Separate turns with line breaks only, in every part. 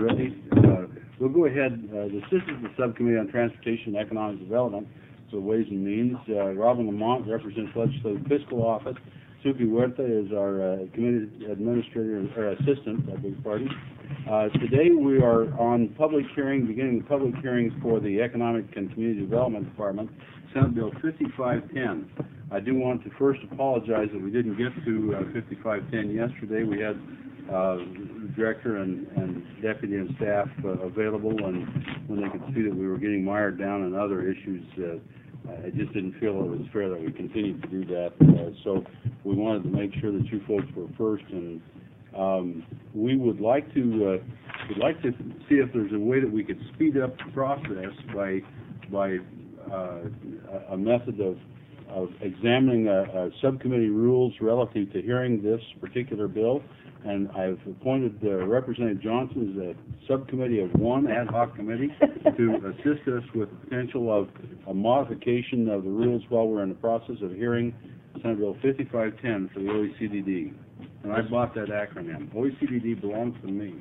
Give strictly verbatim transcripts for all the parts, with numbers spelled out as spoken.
ready. Uh, we'll go ahead. Uh, this is the Subcommittee on Transportation and Economic Development, so Ways and Means. Uh, Robin Lamont represents Legislative Fiscal Office. Suki Huerta is our uh, Committee Administrator, or Assistant, I beg your pardon. Uh, today we are on public hearing, beginning the public hearings for the Economic and Community Development Department, Senate Bill fifty-five ten. I do want to first apologize that we didn't get to uh, fifty-five ten yesterday. We had uh, the director and, and deputy and staff uh, available, and when they could see that we were getting mired down in other issues, uh, I just didn't feel it was fair that we continued to do that. Uh, so we wanted to make sure that you folks were first, and um, we would like to uh, would like to see if there's a way that we could speed up the process by by uh, a method of of examining a, a subcommittee rules relative to hearing this particular bill. And I've appointed uh, Representative Johnson as a subcommittee of one ad hoc committee to assist us with the potential of a modification of the rules while we're in the process of hearing Senate Bill fifty-five ten for the O E C D D. And I bought that acronym. O E C D D belongs to me.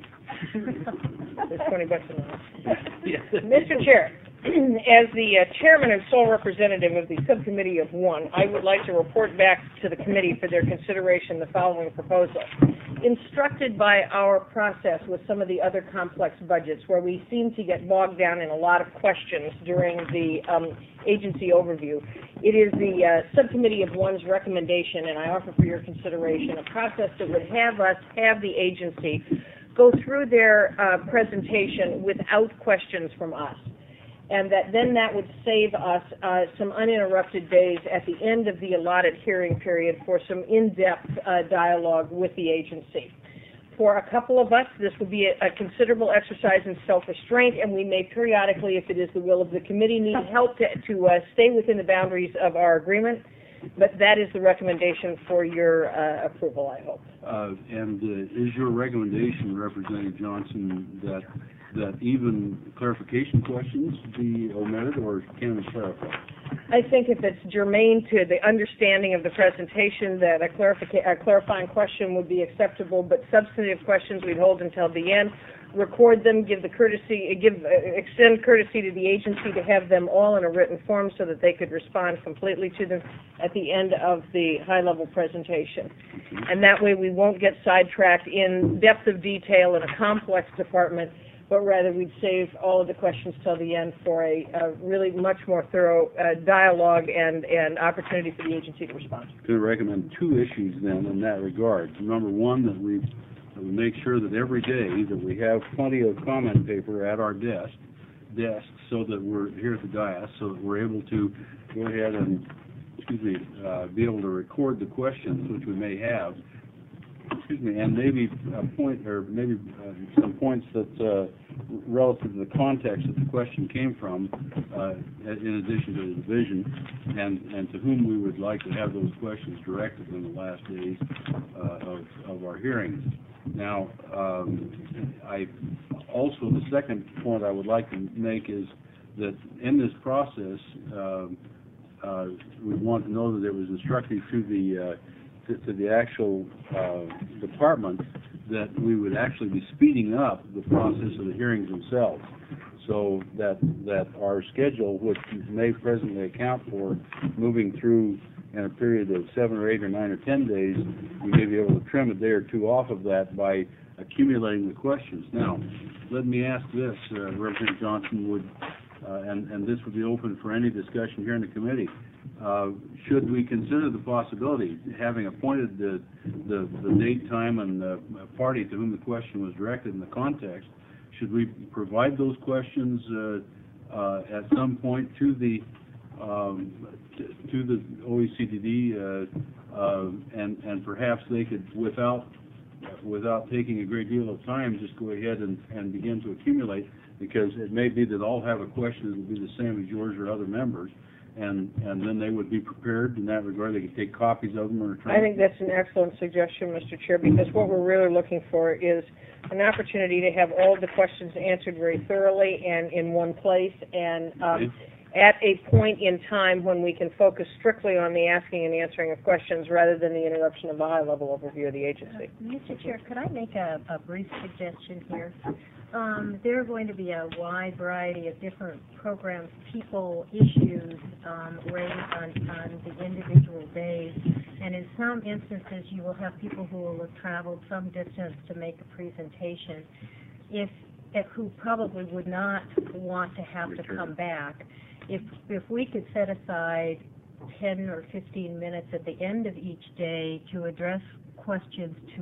There's twenty bucks a month. Mister Chair, as the uh, chairman and sole representative of the subcommittee of one, I would like to report back to the committee for their consideration the following proposal. Instructed by our process with some of the other complex budgets where we seem to get bogged down in a lot of questions during the um, agency overview, it is the uh, subcommittee of one's recommendation, and I offer for your consideration, a process that would have us have the agency go through their uh, presentation without questions from us. And that then that would save us uh, some uninterrupted days at the end of the allotted hearing period for some in-depth uh, dialogue with the agency. For a couple of us, this would be a, a considerable exercise in self-restraint, and we may periodically, if it is the will of the committee, need help to, to uh, stay within the boundaries of our agreement. But that is the recommendation for your uh, approval, I hope.
Uh, and uh, is your recommendation, Representative Johnson, that that even clarification questions be omitted, or can we clarify?
I think if it's germane to the understanding of the presentation, that a, clarifica a clarifying question would be acceptable, but substantive questions we'd hold until the end, record them, give the courtesy, give uh, extend courtesy to the agency to have them all in a written form so that they could respond completely to them at the end of the high-level presentation. Okay. And that way we won't get sidetracked in depth of detail in a complex department, but rather we'd save all of the questions till the end for a, a really much more thorough uh, dialogue and, and opportunity for the agency to respond.
I'm going to recommend two issues then in that regard. Number one, that we, that we make sure that every day that we have plenty of comment paper at our desk, desks so that we're here at the dais, so that we're able to go ahead and, excuse me, uh, be able to record the questions which we may have. Excuse me, and maybe a point, or maybe uh, some points that, uh, relative to the context that the question came from, uh, in addition to the division, and, and to whom we would like to have those questions directed in the last days uh, of, of our hearings. Now, um, I also, the second point I would like to make is that in this process, uh, uh, we want to know that it was instructive to the uh, To, to the actual uh, department that we would actually be speeding up the process of the hearings themselves, so that that our schedule, which may presently account for moving through in a period of seven or eight or nine or ten days, we may be able to trim a day or two off of that by accumulating the questions. Now, let me ask this, uh, Representative Johnson, would uh, and, and this would be open for any discussion here in the committee. Uh, should we consider the possibility, having appointed the, the, the date, time, and the party to whom the question was directed in the context, should we provide those questions uh, uh, at some point to the um, to, to the O E C D D, uh, uh, and and perhaps they could, without without taking a great deal of time, just go ahead and, and begin to accumulate, because it may be that all have a question that will be the same as yours or other members. And, and then they would be prepared in that regard. They could take copies of them or try.
I think that's an excellent suggestion, Mister Chair, because what we're really looking for is an opportunity to have all the questions answered very thoroughly and in one place. And um,
okay.
at a point in time when we can focus strictly on the asking and answering of questions rather than the interruption of the high-level overview of the agency.
Uh, Mister Chair, could I make a, a brief suggestion here? Um, there are going to be a wide variety of different programs, people, issues um, raised on, on the individual days, and in some instances you will have people who will have traveled some distance to make a presentation, if, if who probably would not want to have to come back. If if we could set aside ten or fifteen minutes at the end of each day to address questions to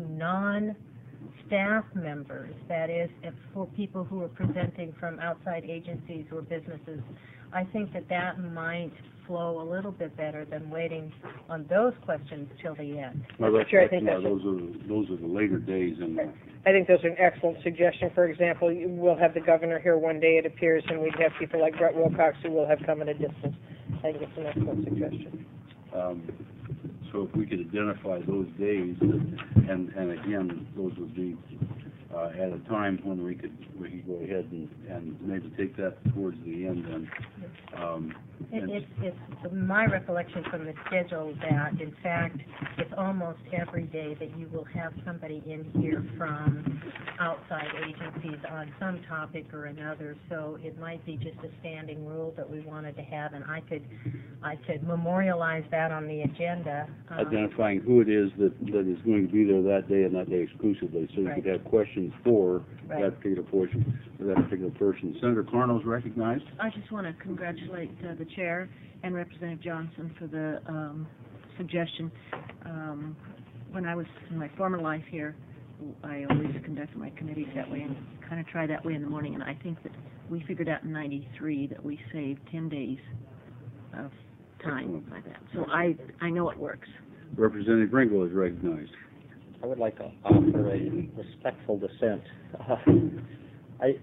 non-staff members, that is, if for people who are presenting from outside agencies or businesses, I think that that might flow a little bit better than waiting on those questions till the end.
Well, that's,
Sure, I
that's,
think
yeah,
that's
those are those are the later days, and uh,
I think those are an excellent suggestion. For example, you- we'll have the governor here one day, it appears, and we'd have people like Brett Wilcox who will have come at a distance. I think it's an excellent suggestion.
um, so if we could identify those days, and and again, those would be uh, at a time when we could we could go ahead and, and maybe take that towards the end. And um,
It, it's, it's my recollection from the schedule that, in fact, it's almost every day that you will have somebody in here from outside agencies on some topic or another. So it might be just a standing rule that we wanted to have, and I could, I could memorialize that on the agenda. Um,
identifying who it is that, that is going to be there that day and that day exclusively, so you
Right.
could have questions for
Right.
that particular portion, or that particular person. Senator Carno's recognized.
I just want to congratulate uh, the chair and Representative Johnson for the um, suggestion. Um, when I was in my former life here, I always conducted my committees that way and kind of try that way in the morning. And I think that we figured out in ninety-three that we saved ten days of time by that. So I I know it works.
Representative Ringel is recognized.
I would like to offer a respectful dissent. Uh, I,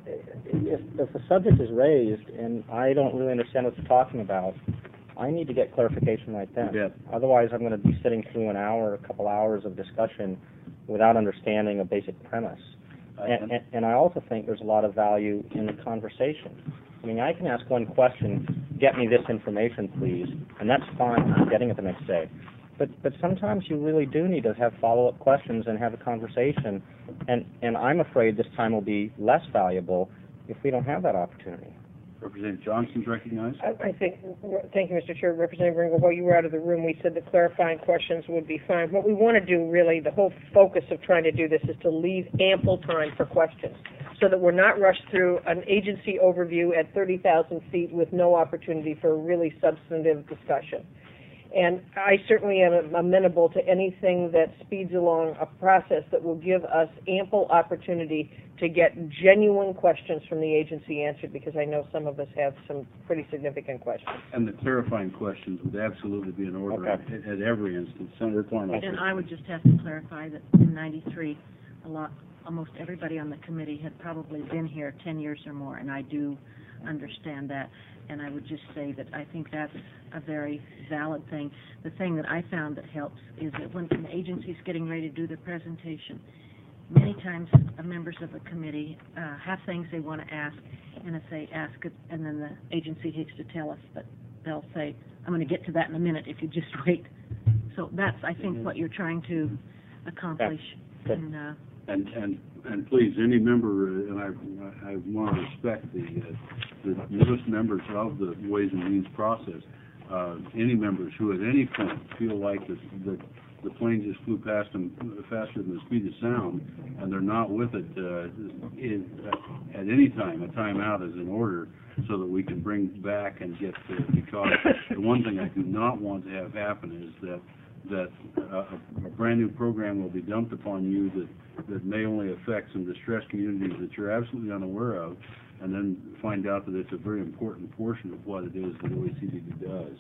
if, if the subject is raised and I don't really understand what you're talking about, I need to get clarification right then.
Yeah.
Otherwise, I'm going to be sitting through an hour, a couple hours of discussion without understanding a basic premise. And, and, and I also think there's a lot of value in the conversation. I mean, I can ask one question, get me this information, please, and that's fine, I'm getting it the next day. But but sometimes you really do need to have follow-up questions and have a conversation, and, and I'm afraid this time will be less valuable if we don't have that opportunity.
Representative Johnson's recognized.
I, I think, thank you, Mister Chair. Representative Ringel, while you were out of the room, we said that clarifying questions would be fine. What we want to do, really, the whole focus of trying to do this is to leave ample time for questions so that we're not rushed through an agency overview at thirty thousand feet with no opportunity for a really substantive discussion. And I certainly am amenable to anything that speeds along a process that will give us ample opportunity to get genuine questions from the agency answered, because I know some of us have some pretty significant questions.
And the clarifying questions would absolutely be in order
Okay.
at, at every instance. Senator Carno.
And I would just have to clarify that in ninety-three, a lot, almost everybody on the committee had probably been here ten years or more, and I do understand that. And I would just say that I think that's a very valid thing. The thing that I found that helps is that when an agency's getting ready to do their presentation, many times uh, members of the committee uh, have things they want to ask, and if they ask it, and then the agency hates to tell us, but they'll say, I'm going to get to that in a minute if you just wait. So that's, I think, what you're trying to accomplish.
Good.
And, uh,
And, and, and please, any member, uh, and I, I want to respect the, uh, the newest members of the Ways and Means process, uh, any members who at any point feel like that, that the plane just flew past them faster than the speed of sound, and they're not with it, uh, is, uh, at any time, a timeout is in order so that we can bring back and get, uh, because the one thing I do not want to have happen is that that uh, a, a brand new program will be dumped upon you that, that may only affect some distressed communities that you're absolutely unaware of, and then find out that it's a very important portion of what it is that O E C D does.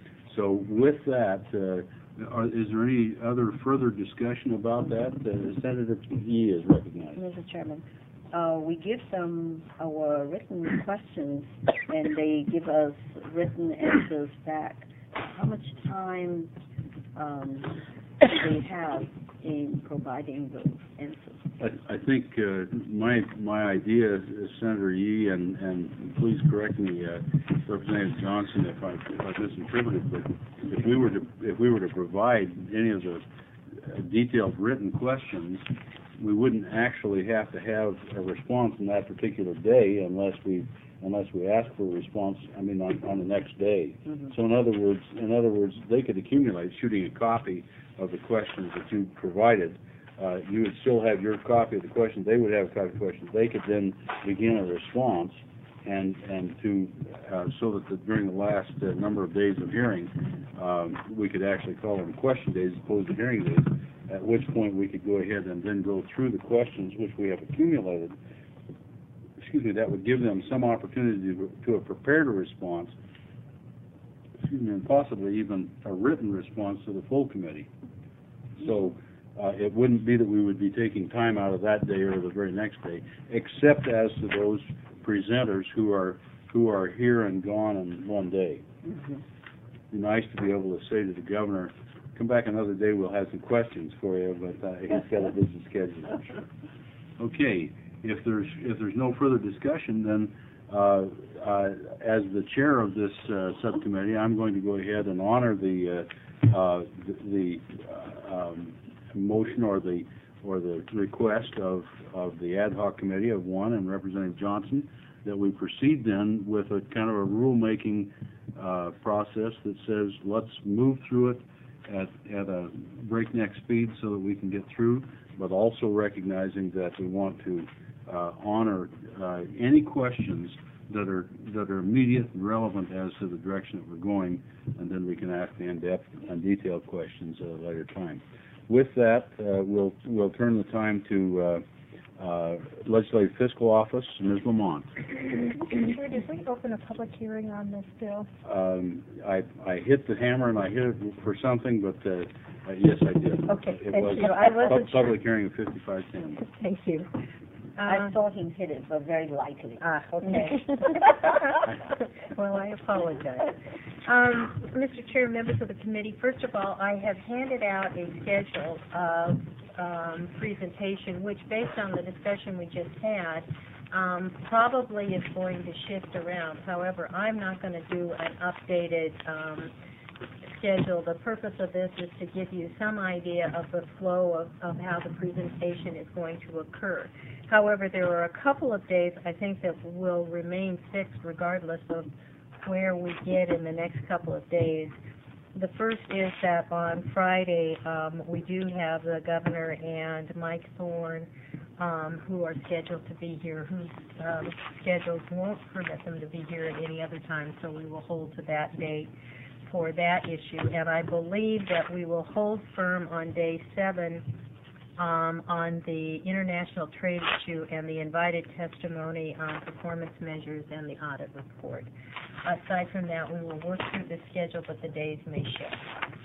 So with that, uh, are, is there any other further discussion about that? Uh, Senator Yee is recognized.
Mister Chairman, uh, we give them our written questions, and they give us written answers back. How much time um, do they have in providing those answers.
I, I think uh, my my idea, uh, Senator Yee, and, and please correct me, uh, Representative Johnson, if I if I misinterpreted, but if we were to if we were to provide any of the uh, detailed written questions, we wouldn't actually have to have a response on that particular day unless we unless we ask for a response. I mean, on, on the next day.
Mm-hmm.
So in other words, in other words, they could accumulate, shooting a copy of the questions that you provided. Uh, you would still have your copy of the questions. They would have a copy of the questions. They could then begin a response, and and to uh, so that the, during the last uh, number of days of hearing, um, we could actually call them question days as opposed to hearing days. At which point we could go ahead and then go through the questions which we have accumulated. Excuse me. That would give them some opportunity to, to have prepared a response. Excuse me, and possibly even a written response to the full committee. So. Uh, it wouldn't be that we would be taking time out of that day or the very next day, except as to those presenters who are who are here and gone in one day.
Mm-hmm.
It'd be nice to be able to say to the governor, "Come back another day. We'll have some questions for you," but uh, he's got a busy schedule. I'm sure. Okay, if there's if there's no further discussion, then uh, uh, as the chair of this uh, subcommittee, I'm going to go ahead and honor the uh, uh, the, the uh, um, motion or the or the request of of the ad hoc committee of one and Representative Johnson, that we proceed then with a kind of a rulemaking uh, process that says let's move through it at at a breakneck speed so that we can get through, but also recognizing that we want to uh, honor uh, any questions that are that are immediate and relevant as to the direction that we're going, and then we can ask the in-depth and detailed questions at a later time. With that, uh, we'll we'll turn the time to uh, uh, Legislative Fiscal Office, Miz Lamont.
Sure, did we open a public hearing on this bill?
Um, I I hit the hammer and I hit it for something, but uh, uh, yes, I did.
Okay,
It
thank
was
you. I wasn't
pub-
sure.
public hearing of fifty-five ten.
Thank you.
I
Uh,
saw him hit it, but very lightly.
Ah, okay. Well, I apologize. Um, Mister Chair, members of the committee, first of all, I have handed out a schedule of um, presentation, which, based on the discussion we just had, um, probably is going to shift around. However, I'm not going to do an updated um, schedule. The purpose of this is to give you some idea of the flow of, of how the presentation is going to occur. However, there are a couple of days I think that will remain fixed regardless of where we get in the next couple of days. The first is that on Friday, um, we do have the governor and Mike Thorne, um, who are scheduled to be here, whose um, schedules won't permit them to be here at any other time, so we will hold to that date for that issue. And I believe that we will hold firm on day seven um, on the international trade issue and the invited testimony on performance measures and the audit report. Aside from that, we will work through the schedule, but the days may shift.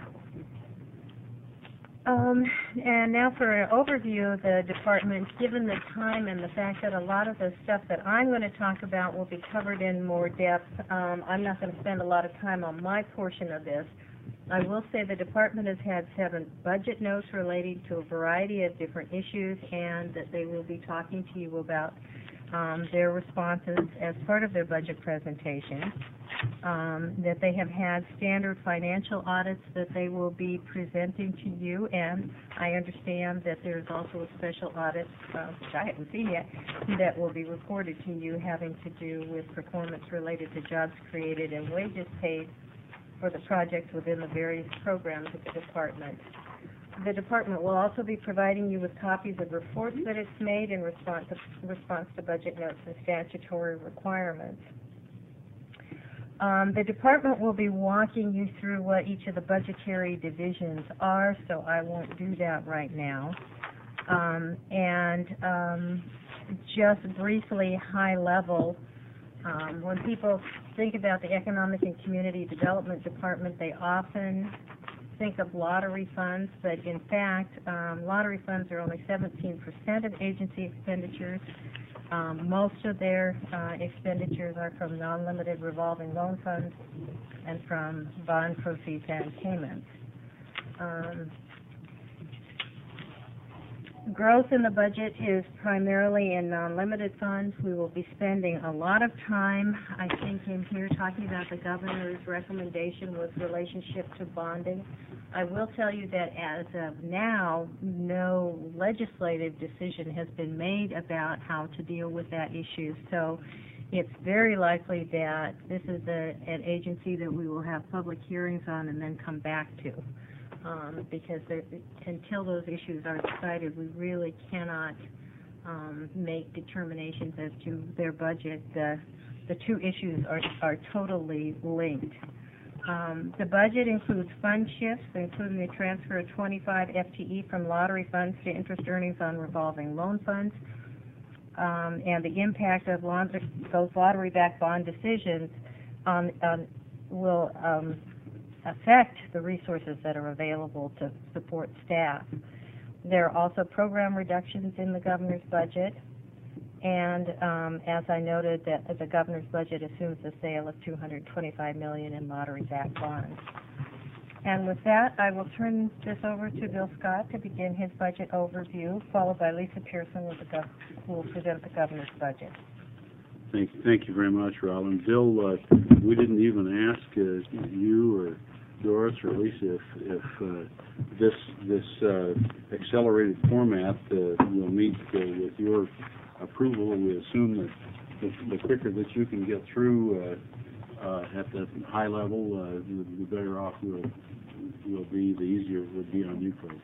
Um, and now for an overview of the department, given the time and the fact that a lot of the stuff that I'm going to talk about will be covered in more depth, um, I'm not going to spend a lot of time on my portion of this. I will say the department has had seven budget notes relating to a variety of different issues, and that they will be talking to you about um, their responses as part of their budget presentation. Um, that they have had standard financial audits that they will be presenting to you, and I understand that there's also a special audit, uh, which I haven't seen yet, that will be reported to you having to do with performance related to jobs created and wages paid for the projects within the various programs of the department. The department will also be providing you with copies of reports that it's made in response to, response to budget notes and statutory requirements. Um, the department will be walking you through what each of the budgetary divisions are, so I won't do that right now. Um, and um, just briefly, high level, um, when people think about the Economic and Community Development Department, they often think of lottery funds, but in fact, um, lottery funds are only seventeen percent of agency expenditures. Um, most of their uh, expenditures are from non-limited revolving loan funds and from bond proceeds and payments. Um, growth in the budget is primarily in non-limited funds. We will be spending a lot of time, I think, in here talking about the governor's recommendation with relationship to bonding. I will tell you that as of now, no legislative decision has been made about how to deal with that issue. So it's very likely that this is a, an agency that we will have public hearings on and then come back to. Um, because there, until those issues are decided, we really cannot um, make determinations as to their budget. The, the two issues are, are totally linked. Um, the budget includes fund shifts, including the transfer of twenty-five F T E from lottery funds to interest earnings on revolving loan funds, um, and the impact of lot- those lottery-backed bond decisions on, on will um, affect the resources that are available to support staff. There are also program reductions in the governor's budget, and um, as I noted, that the governor's budget assumes the sale of two hundred twenty-five million dollars in lottery-backed bonds. And with that, I will turn this over to Bill Scott to begin his budget overview, followed by Lisa Pearson, with the gov- who will present the governor's budget.
Thank, thank you very much, Robin. Bill, uh, we didn't even ask uh, you or Doris or Lisa if, if uh, this this uh, accelerated format uh, will meet uh, with your approval. We assume that the, the quicker that you can get through uh, uh, at the high level, uh, the, the better off we'll, we'll be, the easier it would be on you folks.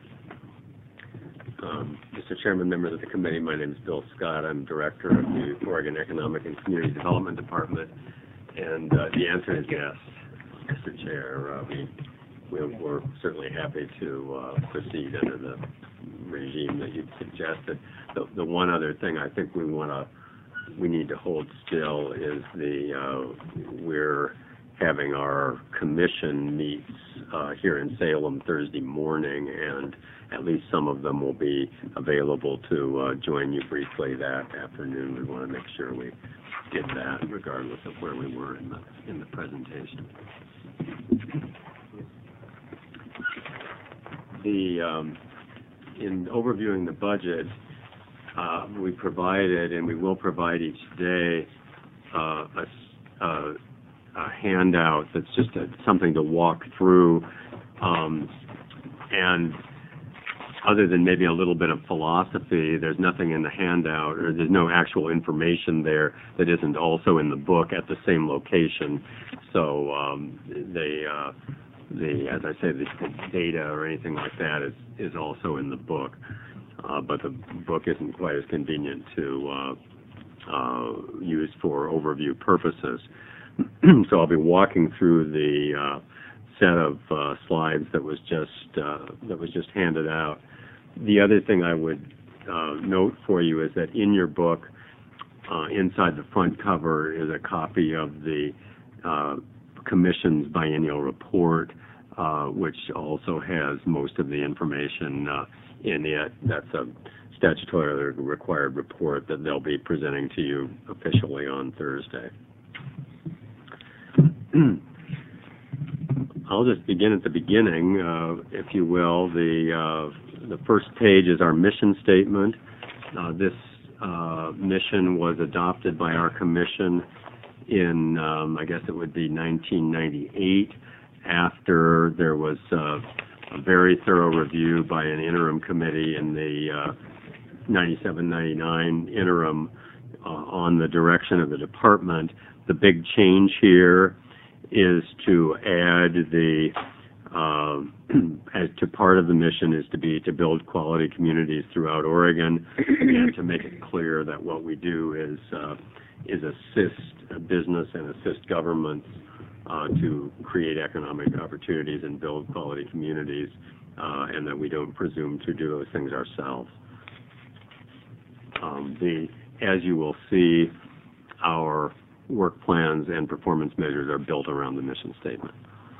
Um, Mister Chairman, members of the committee, my name is Bill Scott. I'm director of the Oregon Economic and Community Development Department, and uh, the answer is yes, Mister Chair. Uh, we, we, we're certainly happy to uh, proceed under the regime that you suggested. The, the one other thing I think we want to, we need to hold still is the, uh, we're having our commission meets uh, here in Salem Thursday morning, and at least some of them will be available to uh, join you briefly that afternoon. We want to make sure we did that regardless of where we were in the, in the presentation. The, um, in overviewing the budget, uh, we provided, and we will provide each day, uh, a, a, a handout that's just a, something to walk through, um, and other than maybe a little bit of philosophy, there's nothing in the handout, or there's no actual information there that isn't also in the book at the same location. So um, they, uh, the, as I say, the, the data or anything like that is, is also in the book. Uh, but the book isn't quite as convenient to uh, uh, use for overview purposes. So I'll be walking through the uh, set of uh, slides that was just uh, that was just handed out. The other thing I would uh, note for you is that in your book, uh, inside the front cover is a copy of the uh, Commission's biennial report, uh, which also has most of the information uh, in it. That's a statutorily required report that they'll be presenting to you officially on Thursday. I'll just begin at the beginning, uh, if you will. The uh, the first page is our mission statement. Uh, this uh, mission was adopted by our commission in, um, I guess it would be nineteen ninety-eight, after there was uh, a very thorough review by an interim committee in the uh, ninety-seven ninety-nine interim uh, on the direction of the department. The big change here is to add the, uh, as to part of the mission is to be to build quality communities throughout Oregon, and to make it clear that what we do is uh, is assist business and assist governments uh, to create economic opportunities and build quality communities, uh, and that we don't presume to do those things ourselves. Um, the, as you will see, our work plans and performance measures are built around the mission statement.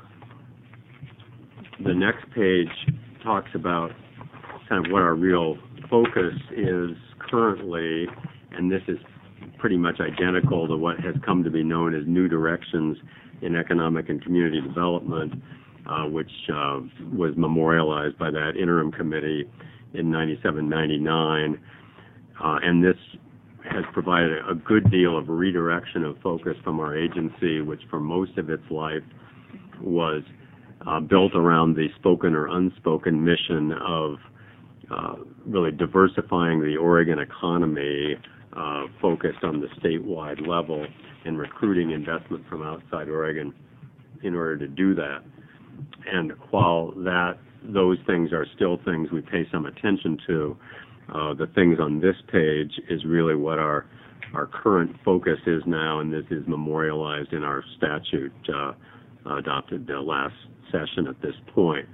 The next page talks about kind of what our real focus is currently, and this is pretty much identical to what has come to be known as New Directions in Economic and Community Development, uh, which uh, was memorialized by that interim committee in ninety-seven, ninety-nine, uh, and this has provided a good deal of redirection of focus from our agency, which for most of its life was uh, built around the spoken or unspoken mission of uh, really diversifying the Oregon economy, uh, focused on the statewide level and recruiting investment from outside Oregon in order to do that. And while that those things are still things we pay some attention to, uh, the things on this page is really what our our current focus is now, and this is memorialized in our statute uh, adopted uh, last session at this point.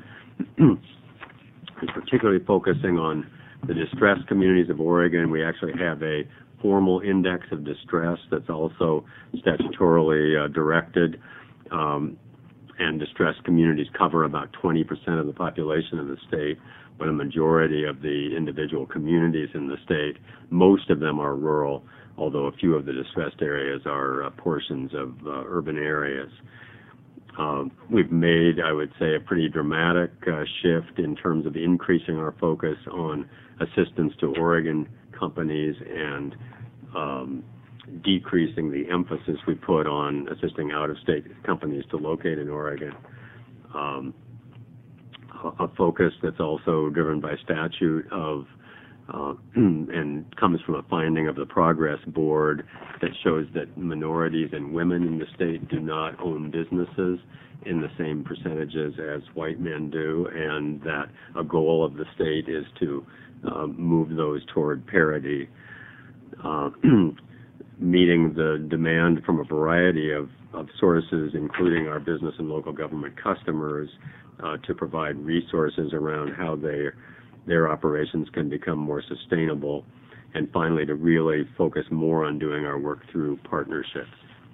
It's particularly focusing on the distressed communities of Oregon. We actually have a formal index of distress that's also statutorily uh, directed. Um, and distressed communities cover about twenty percent of the population of the state, but a majority of the individual communities in the state, most of them are rural, although a few of the distressed areas are uh, portions of uh, urban areas. Um, we've made, I would say, a pretty dramatic uh, shift in terms of increasing our focus on assistance to Oregon companies and um, decreasing the emphasis we put on assisting out-of-state companies to locate in Oregon. Um, a, a focus that's also driven by statute of uh, and comes from a finding of the Progress Board that shows that minorities and women in the state do not own businesses in the same percentages as white men do, and that a goal of the state is to uh, move those toward parity. Uh, meeting the demand from a variety of, of sources, including our business and local government customers, uh, to provide resources around how they, their operations can become more sustainable, and finally to really focus more on doing our work through partnerships.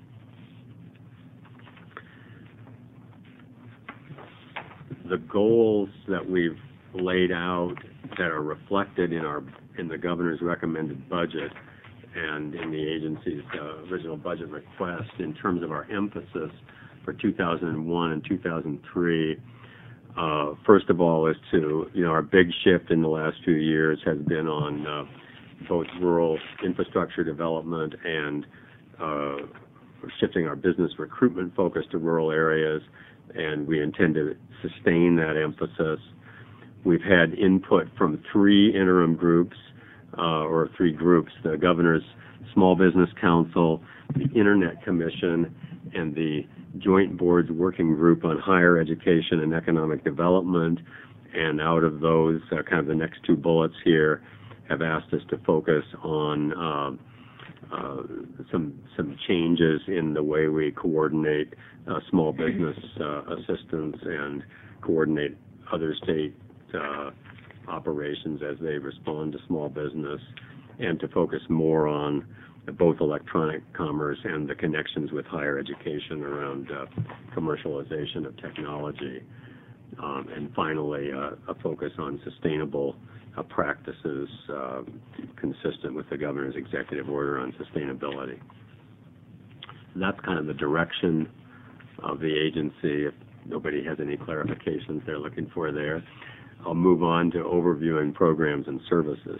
The goals that we've laid out that are reflected in our in the governor's recommended budget and in the agency's uh, original budget request in terms of our emphasis for two thousand one and two thousand three, uh, first of all, is to, you know, our big shift in the last few years has been on uh, both rural infrastructure development and uh, shifting our business recruitment focus to rural areas, and we intend to sustain that emphasis. We've had input from three interim groups, Uh, or three groups: the Governor's Small Business Council, the Internet Commission, and the Joint Boards Working Group on Higher Education and Economic Development. And out of those, uh, kind of the next two bullets here have asked us to focus on uh, uh, some some changes in the way we coordinate uh, small business uh, assistance and coordinate other state uh operations as they respond to small business, and to focus more on both electronic commerce and the connections with higher education around uh, commercialization of technology. Um, and finally, uh, a focus on sustainable uh, practices uh, consistent with the governor's executive order on sustainability. And that's kind of the direction of the agency. If nobody has any clarifications they're looking for there, I'll move on to overviewing programs and services.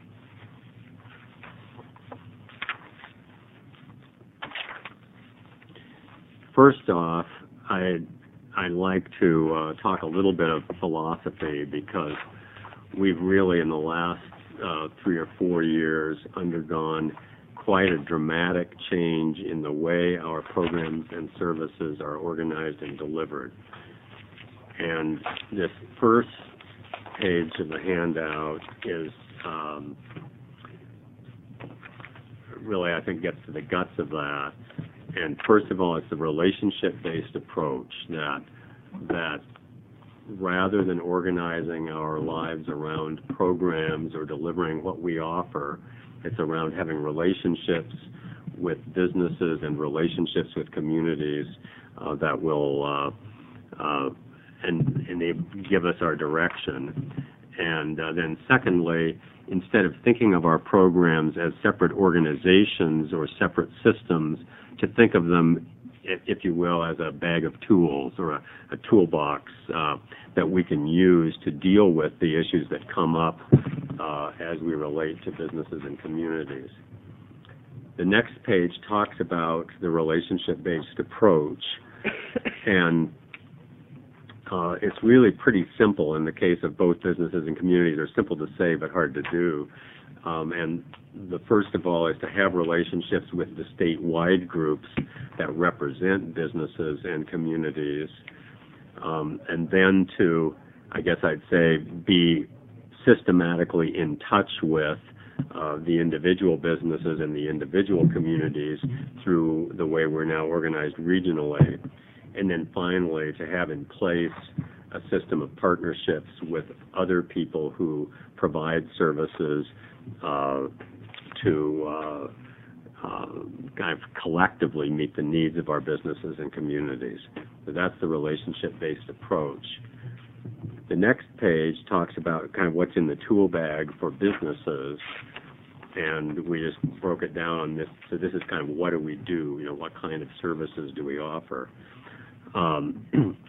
First off, I, I'd like to uh, talk a little bit of philosophy, because we've really, in the last uh, three or four years, undergone quite a dramatic change in the way our programs and services are organized and delivered. And this first page of the handout is um, really, I think, gets to the guts of that. And first of all, it's the relationship-based approach that that rather than organizing our lives around programs or delivering what we offer, it's around having relationships with businesses and relationships with communities uh, that will uh, uh, and, and they give us our direction. And uh, then secondly, instead of thinking of our programs as separate organizations or separate systems, to think of them if, if you will, as a bag of tools or a, a toolbox uh, that we can use to deal with the issues that come up uh, as we relate to businesses and communities. The next page talks about the relationship-based approach, and uh, it's really pretty simple in the case of both businesses and communities. They're simple to say but hard to do. Um, and the first of all is to have relationships with the statewide groups that represent businesses and communities, um, and then to, I guess I'd say, be systematically in touch with uh, the individual businesses and the individual communities through the way we're now organized regionally. And then finally, to have in place a system of partnerships with other people who provide services uh, to uh, uh, kind of collectively meet the needs of our businesses and communities. So that's the relationship-based approach. The next page talks about kind of what's in the tool bag for businesses, and we just broke it down on this. So this is kind of what do we do, you know, what kind of services do we offer? Um,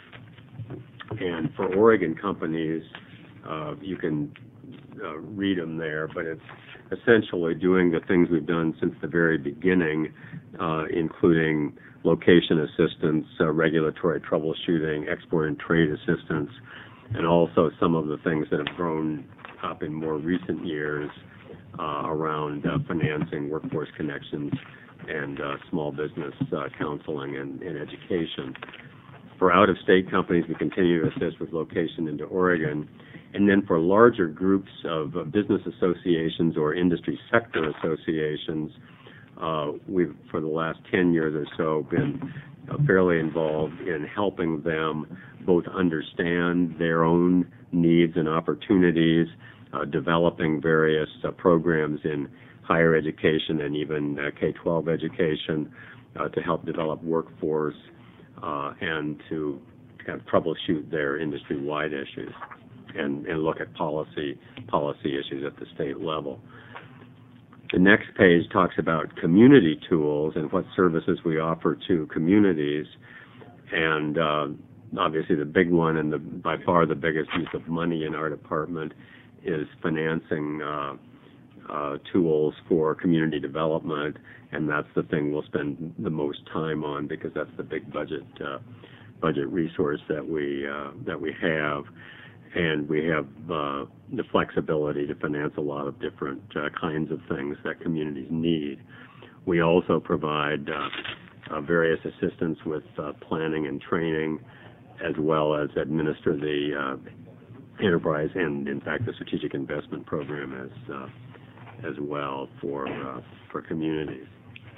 and for Oregon companies, uh, you can uh, read them there, but it's essentially doing the things we've done since the very beginning, uh, including location assistance, uh, regulatory troubleshooting, export and trade assistance, and also some of the things that have grown up in more recent years uh, around uh, financing, workforce connections, and uh, small business uh, counseling and, and education. For out-of-state companies, we continue to assist with location into Oregon. And then for larger groups of uh, business associations or industry sector associations, uh, we've, for the last ten years or so, been uh, fairly involved in helping them both understand their own needs and opportunities, uh, developing various uh, programs in higher education and even uh, K twelve education uh, to help develop workforce uh, and to kind of troubleshoot their industry-wide issues and, and look at policy policy issues at the state level. The next page talks about community tools and what services we offer to communities, and uh, obviously the big one and the, by far the biggest use of money in our department is financing uh, uh, tools for community development, and that's the thing we'll spend the most time on because that's the big budget uh, budget resource that we uh, that we have. And we have uh, the flexibility to finance a lot of different uh, kinds of things that communities need. We also provide uh, uh, various assistance with uh, planning and training, as well as administer the uh, enterprise and, in fact, the strategic investment program as uh, as well for uh, for communities.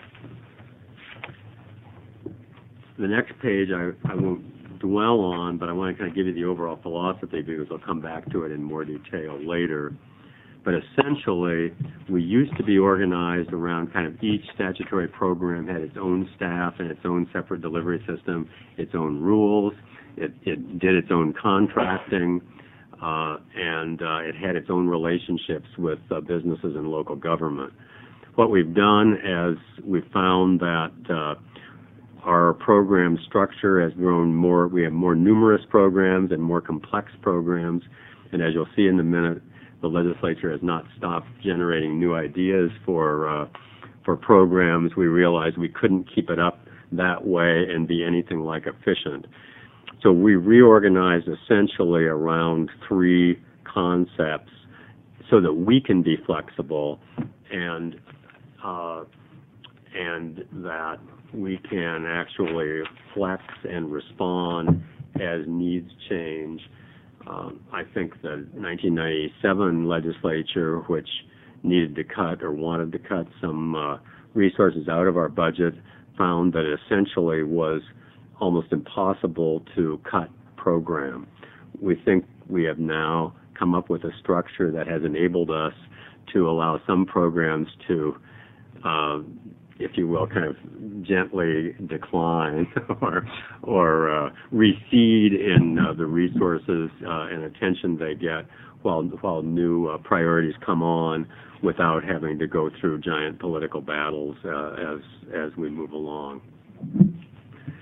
The next page I, I won't dwell on, but I want to kind of give you the overall philosophy because I'll come back to it in more detail later. But essentially, we used to be organized around kind of each statutory program had its own staff and its own separate delivery system, its own rules. It, it did its own contracting, uh, and uh, it had its own relationships with uh, businesses and local government. What we've done is we've found that uh, our program structure has grown more. We have more numerous programs and more complex programs, and as you'll see in a minute, the legislature has not stopped generating new ideas for uh, for programs. We realized we couldn't keep it up that way and be anything like efficient. So we reorganized essentially around three concepts so that we can be flexible and uh, and that we can actually flex and respond as needs change. Um, I think the nineteen ninety-seven legislature, which needed to cut or wanted to cut some uh, resources out of our budget, found that it essentially was almost impossible to cut program. We think we have now come up with a structure that has enabled us to allow some programs to uh, if you will, kind of gently decline or or uh, recede in uh, the resources uh, and attention they get while while new uh, priorities come on without having to go through giant political battles uh, as as we move along.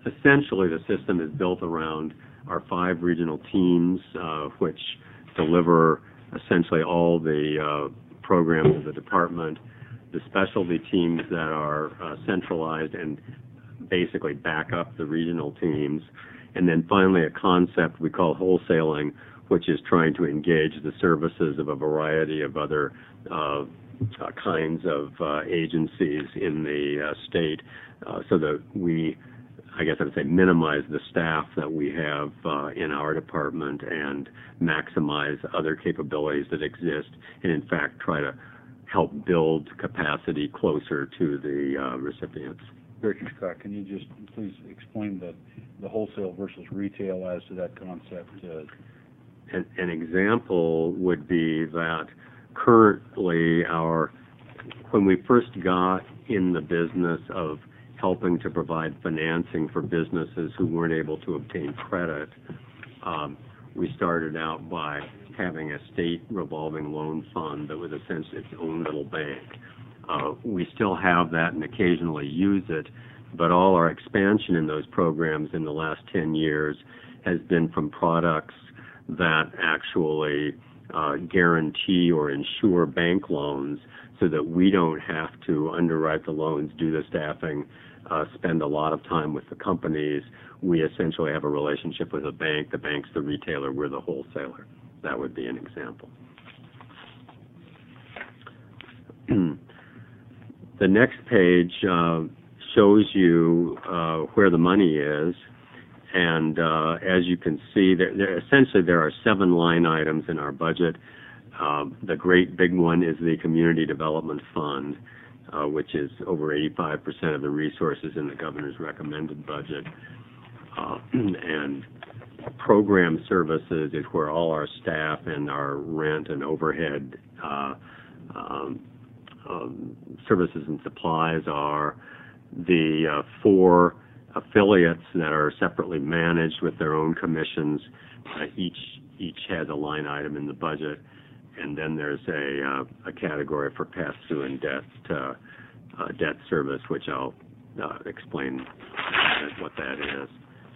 essentially the system is built around our five regional teams, uh, which deliver essentially all the uh, programs of the department, the specialty teams that are uh, centralized and basically back up the regional teams, and then finally a concept we call wholesaling, which is trying to engage the services of a variety of other uh, uh, kinds of uh, agencies in the uh, state, uh, so that we, I guess I would say, minimize the staff that we have uh, in our department and maximize other capabilities that exist, and in fact try to help build capacity closer to the uh, recipients.
Director Scott, can you just please explain the, the wholesale versus retail as to that concept? Uh,
An, an example would be that currently our, when we first got in the business of helping to provide financing for businesses who weren't able to obtain credit, um, we started out by having a state revolving loan fund that was essentially its own little bank. Uh, we still have that and occasionally use it, but all our expansion in those programs in the last ten years has been from products that actually uh, guarantee or insure bank loans so that we don't have to underwrite the loans, do the staffing, uh, spend a lot of time with the companies. We essentially have a relationship with a bank. The bank's the retailer, we're the wholesaler. That would be an example. The next page uh, shows you uh, where the money is, and uh, as you can see, there, there, essentially there are seven line items in our budget. Uh, the great big one is the Community Development Fund, uh, which is over eighty-five percent of the resources in the governor's recommended budget. Uh, and program services is where all our staff and our rent and overhead uh, um, um, services and supplies are. The uh, four affiliates that are separately managed with their own commissions, uh, each each has a line item in the budget, and then there's a uh, a category for pass-through and debt uh, uh, debt service, which I'll uh, explain what that is.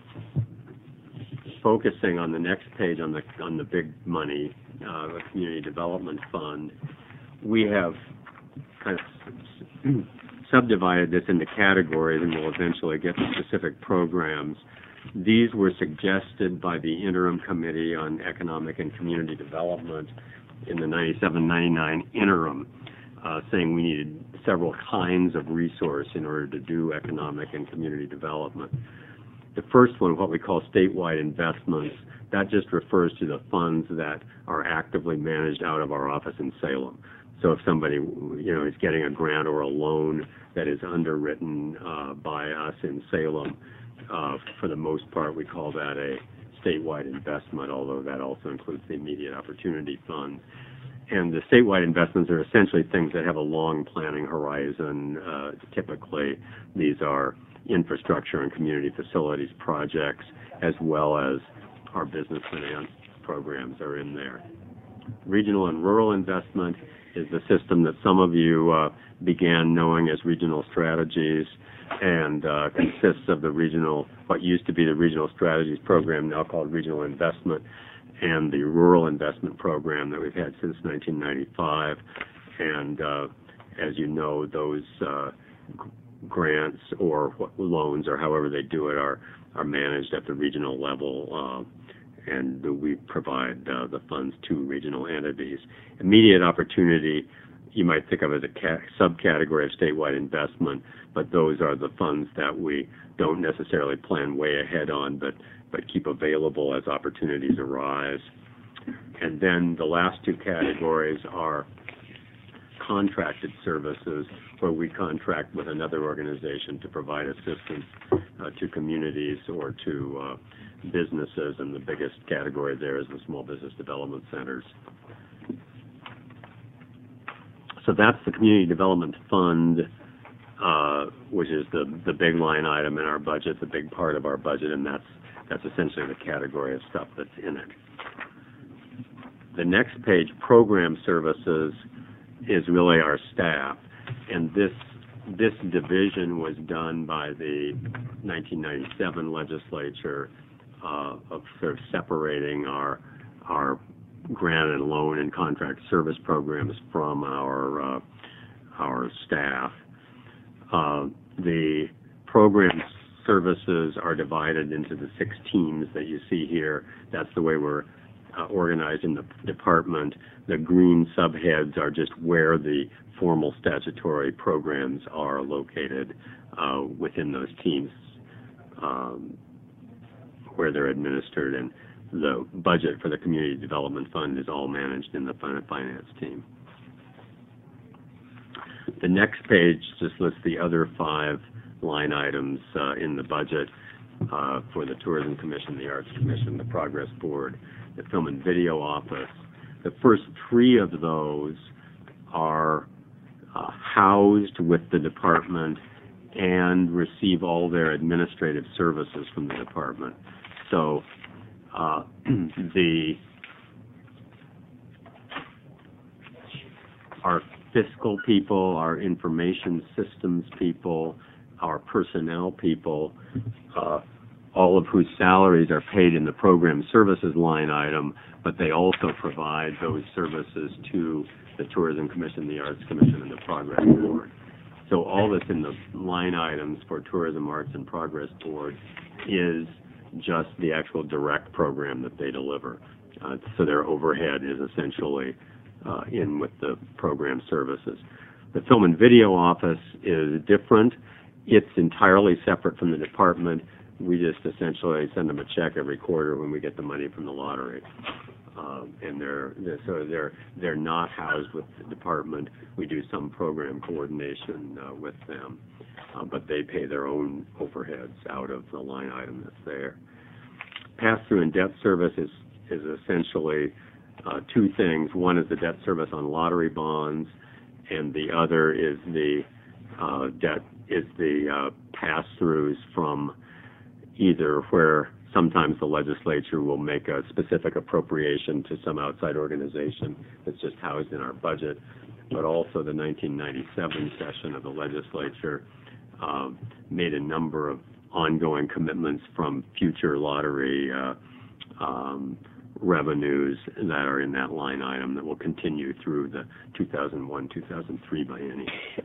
Focusing on the next page on the on the big money, uh, the Community Development Fund, we have kind of subdivided this into categories, and we'll eventually get to specific programs. These were suggested by the Interim Committee on Economic and Community Development in the ninety-seven ninety-nine interim, uh, saying we needed several kinds of resource in order to do economic and community development. The first one, what we call statewide investments, that just refers to the funds that are actively managed out of our office in Salem. So if somebody, you know, is getting a grant or a loan that is underwritten uh, by us in Salem, uh, for the most part, we call that a statewide investment, although that also includes the Immediate Opportunity Fund. And the statewide investments are essentially things that have a long planning horizon. Uh, typically, these are infrastructure and community facilities projects, as well as our business finance programs are in there. Regional and rural investment is the system that some of you uh, began knowing as regional strategies, and uh, consists of the regional, what used to be the regional strategies program, now called regional investment, and the rural investment program that we've had since nineteen ninety-five. And uh, as you know, those uh, grants or what, loans, or however they do it, are are managed at the regional level, uh, and we provide uh, the funds to regional entities. Immediate opportunity, you might think of as a ca- subcategory of statewide investment, but those are the funds that we don't necessarily plan way ahead on, but but keep available as opportunities arise. And then the last two categories are contracted services, where we contract with another organization to provide assistance uh, to communities or to uh, businesses, and the biggest category there is the small business development centers. So that's the Community Development Fund, uh, which is the the big line item in our budget, the big part of our budget, and that's that's essentially the category of stuff that's in it. The next page, program services, is really our staff, and this this division was done by the nineteen ninety-seven legislature uh, of sort of separating our our grant and loan and contract service programs from our uh, our staff. Uh, the program services are divided into the six teams that you see here. That's the way we're uh, organized in the department. The green subheads are just where the formal statutory programs are located uh, within those teams, um, where they're administered, and the budget for the Community Development Fund is all managed in the finance team. The next page just lists the other five line items uh, in the budget uh, for the Tourism Commission, the Arts Commission, the Progress Board, the Film and Video Office. The first three of those are uh, housed with the department and receive all their administrative services from the department. So uh, the our fiscal people, our information systems people, our personnel people, uh, all of whose salaries are paid in the program services line item, but they also provide those services to the Tourism Commission, the Arts Commission, and the Progress Board. So all that's in the line items for Tourism, Arts, and Progress Board is just the actual direct program that they deliver. Uh, so their overhead is essentially uh, in with the program services. The Film and Video Office is different. It's entirely separate from the department. We just essentially send them a check every quarter when we get the money from the lottery. Um, and they're, they're so they're they're not housed with the department. We do some program coordination uh, with them, uh, but they pay their own overheads out of the line item that's there. Pass-through and debt service is is essentially uh, two things. One is the debt service on lottery bonds, and the other is the uh, debt is the uh, pass-throughs from either where sometimes the legislature will make a specific appropriation to some outside organization that's just housed in our budget, but also the nineteen ninety-seven session of the legislature uh, made a number of ongoing commitments from future lottery uh, um, revenues that are in that line item that will continue through the two thousand one two thousand three biennium.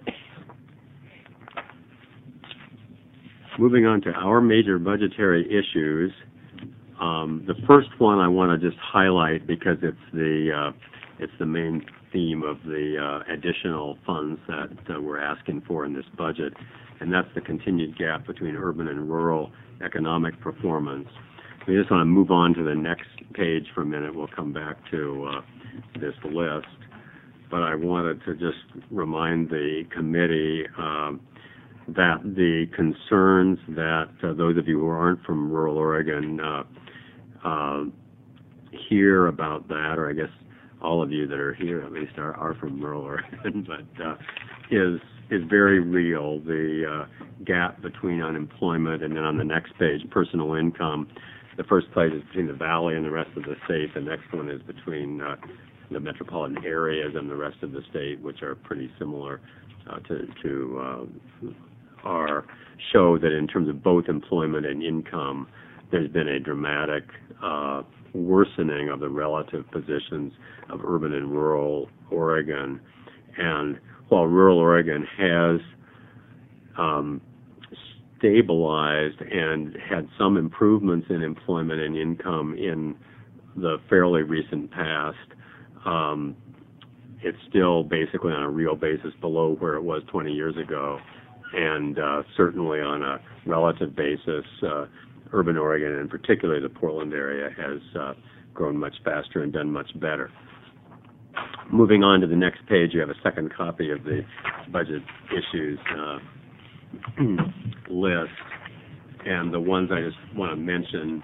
Moving on to our major budgetary issues, um, the first one I want to just highlight because it's the uh, it's the main theme of the uh, additional funds that uh, we're asking for in this budget, and that's the continued gap between urban and rural economic performance. We just want to move on to the next page for a minute. We'll come back to uh, this list, but I wanted to just remind the committee um, that the concerns that uh, those of you who aren't from rural Oregon uh, uh, hear about that, or I guess all of you that are here at least are, are from rural Oregon, but uh, is is very real. The uh, gap between unemployment and then on the next page, personal income. The first place is between the valley and the rest of the state. The next one is between uh, the metropolitan areas and the rest of the state, which are pretty similar uh, to, to uh, are show that in terms of both employment and income, there's been a dramatic uh, worsening of the relative positions of urban and rural Oregon. And while rural Oregon has um, stabilized and had some improvements in employment and income in the fairly recent past, um, it's still basically on a real basis below where it was twenty years ago. And uh, certainly on a relative basis, uh, urban Oregon, and particularly the Portland area, has uh, grown much faster and done much better. Moving on to the next page, you have a second copy of the budget issues uh, list. And the ones I just want to mention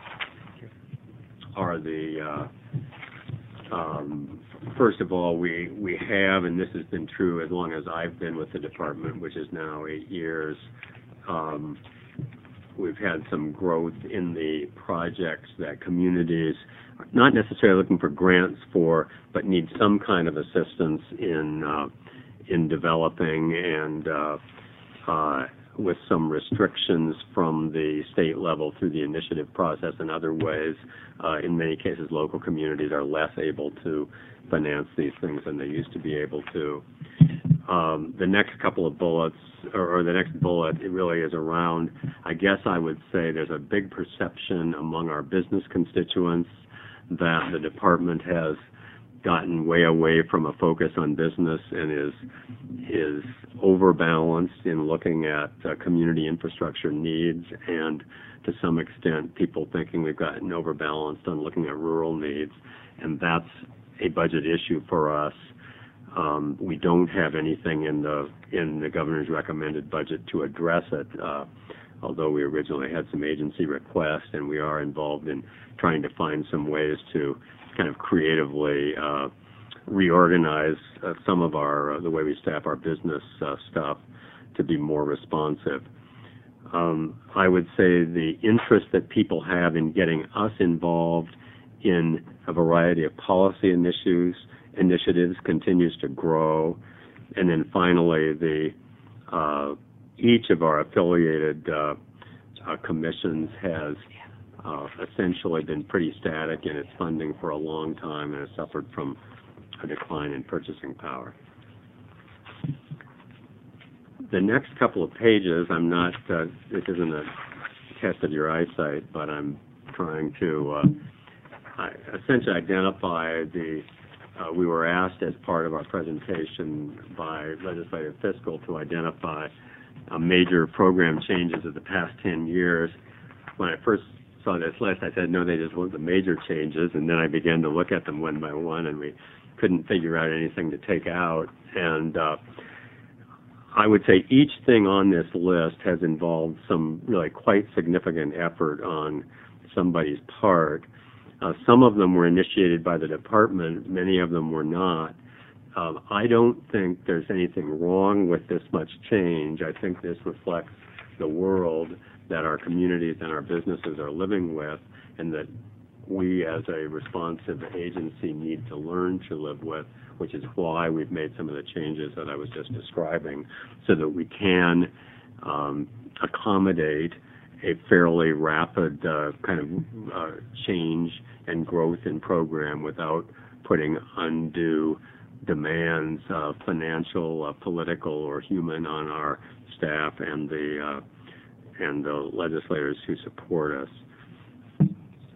are the, uh, um, first of all, we, we have, and this has been true as long as I've been with the department, which is now eight years, um, we've had some growth in the projects that communities are not necessarily looking for grants for, but need some kind of assistance in uh, in developing and uh, uh, with some restrictions from the state level through the initiative process and other ways. Uh, in many cases, local communities are less able to finance these things than they used to be able to. Um, the next couple of bullets, or, or the next bullet, it really is around, I guess I would say there's a big perception among our business constituents that the department has gotten way away from a focus on business and is is overbalanced in looking at uh, community infrastructure needs, and to some extent people thinking we've gotten overbalanced on looking at rural needs, and that's a budget issue for us. Um, we don't have anything in the in the governor's recommended budget to address it, uh, although we originally had some agency requests, and we are involved in trying to find some ways to kind of creatively uh, reorganize uh, some of our uh, the way we staff our business uh, stuff to be more responsive. Um, I would say the interest that people have in getting us involved in a variety of policy initiatives initiatives continues to grow. And then finally, the uh, each of our affiliated uh, uh, commissions has uh, essentially been pretty static in its funding for a long time and has suffered from a decline in purchasing power. The next couple of pages, I'm not, uh, this isn't a test of your eyesight, but I'm trying to uh, I essentially identify the Uh, we were asked as part of our presentation by Legislative Fiscal to identify uh, major program changes of the past ten years. When I first saw this list, I said, no, they just weren't the major changes, and then I began to look at them one by one, and we couldn't figure out anything to take out. And uh, I would say each thing on this list has involved some really quite significant effort on somebody's part. Uh, some of them were initiated by the department. Many of them were not. Um, I don't think there's anything wrong with this much change. I think this reflects the world that our communities and our businesses are living with, and that we as a responsive agency need to learn to live with, which is why we've made some of the changes that I was just describing, so that we can um, accommodate a fairly rapid uh, kind of uh, change and growth in program without putting undue demands, uh, financial, uh, political, or human, on our staff and the uh, and the legislators who support us.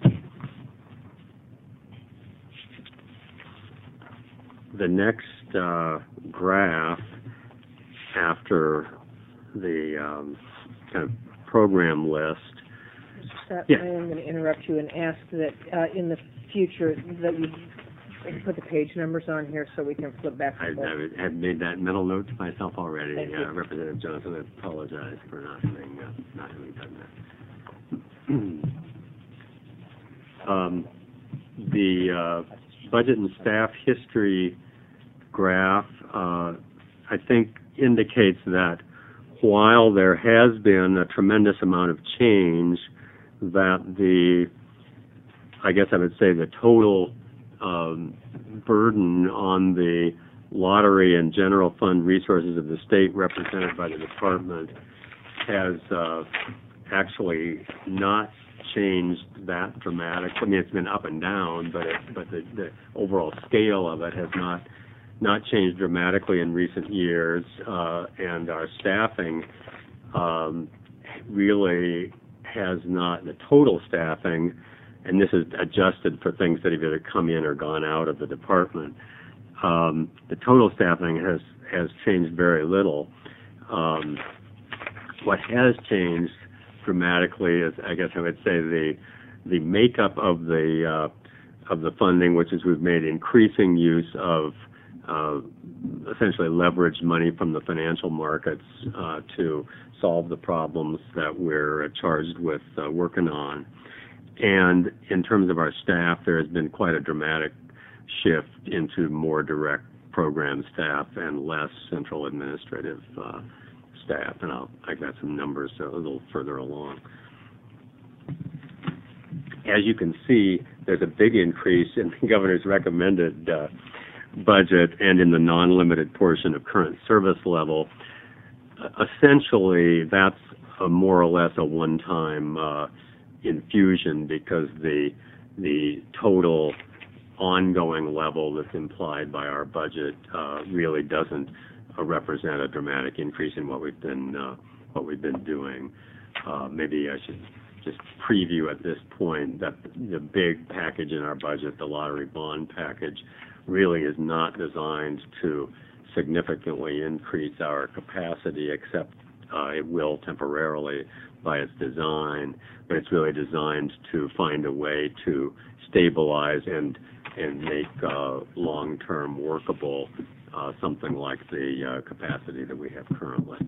The next uh, graph after the um, kind of program list.
That,
Yeah.
I am going to interrupt you and ask that uh, in the future that you put the page numbers on here so we can flip back
I,
and forth.
I had made that mental note to myself already.
Thank you.
Uh, Representative Johnson, I apologize for not having uh, not having done that. um, the uh, budget and staff history graph, uh, I think, indicates that while there has been a tremendous amount of change, that the, I guess I would say the total um, burden on the lottery and general fund resources of the state represented by the department has uh, actually not changed that dramatically. I mean, it's been up and down, but it, but the, the overall scale of it has not not changed dramatically in recent years, uh, and our staffing um, really has not, the total staffing, and this is adjusted for things that have either come in or gone out of the department, um, the total staffing has, has changed very little. Um, what has changed dramatically is, I guess I would say, the the makeup of the uh, of the funding, which is we've made increasing use of Uh, essentially leveraged money from the financial markets uh, to solve the problems that we're uh, charged with uh, working on. And in terms of our staff, there has been quite a dramatic shift into more direct program staff and less central administrative uh, staff. And I'll, I've got some numbers a little further along. As you can see, there's a big increase in the governor's recommended uh, budget and in the non-limited portion of current service level, uh, essentially that's a more or less a one-time uh, infusion, because the the total ongoing level that's implied by our budget uh, really doesn't uh, represent a dramatic increase in what we've been uh, what we've been doing. Uh, maybe I should just preview at this point that the big package in our budget, the lottery bond package, really is not designed to significantly increase our capacity, except uh, it will temporarily by its design, but it's really designed to find a way to stabilize and and make uh, long-term workable uh, something like the uh, capacity that we have currently.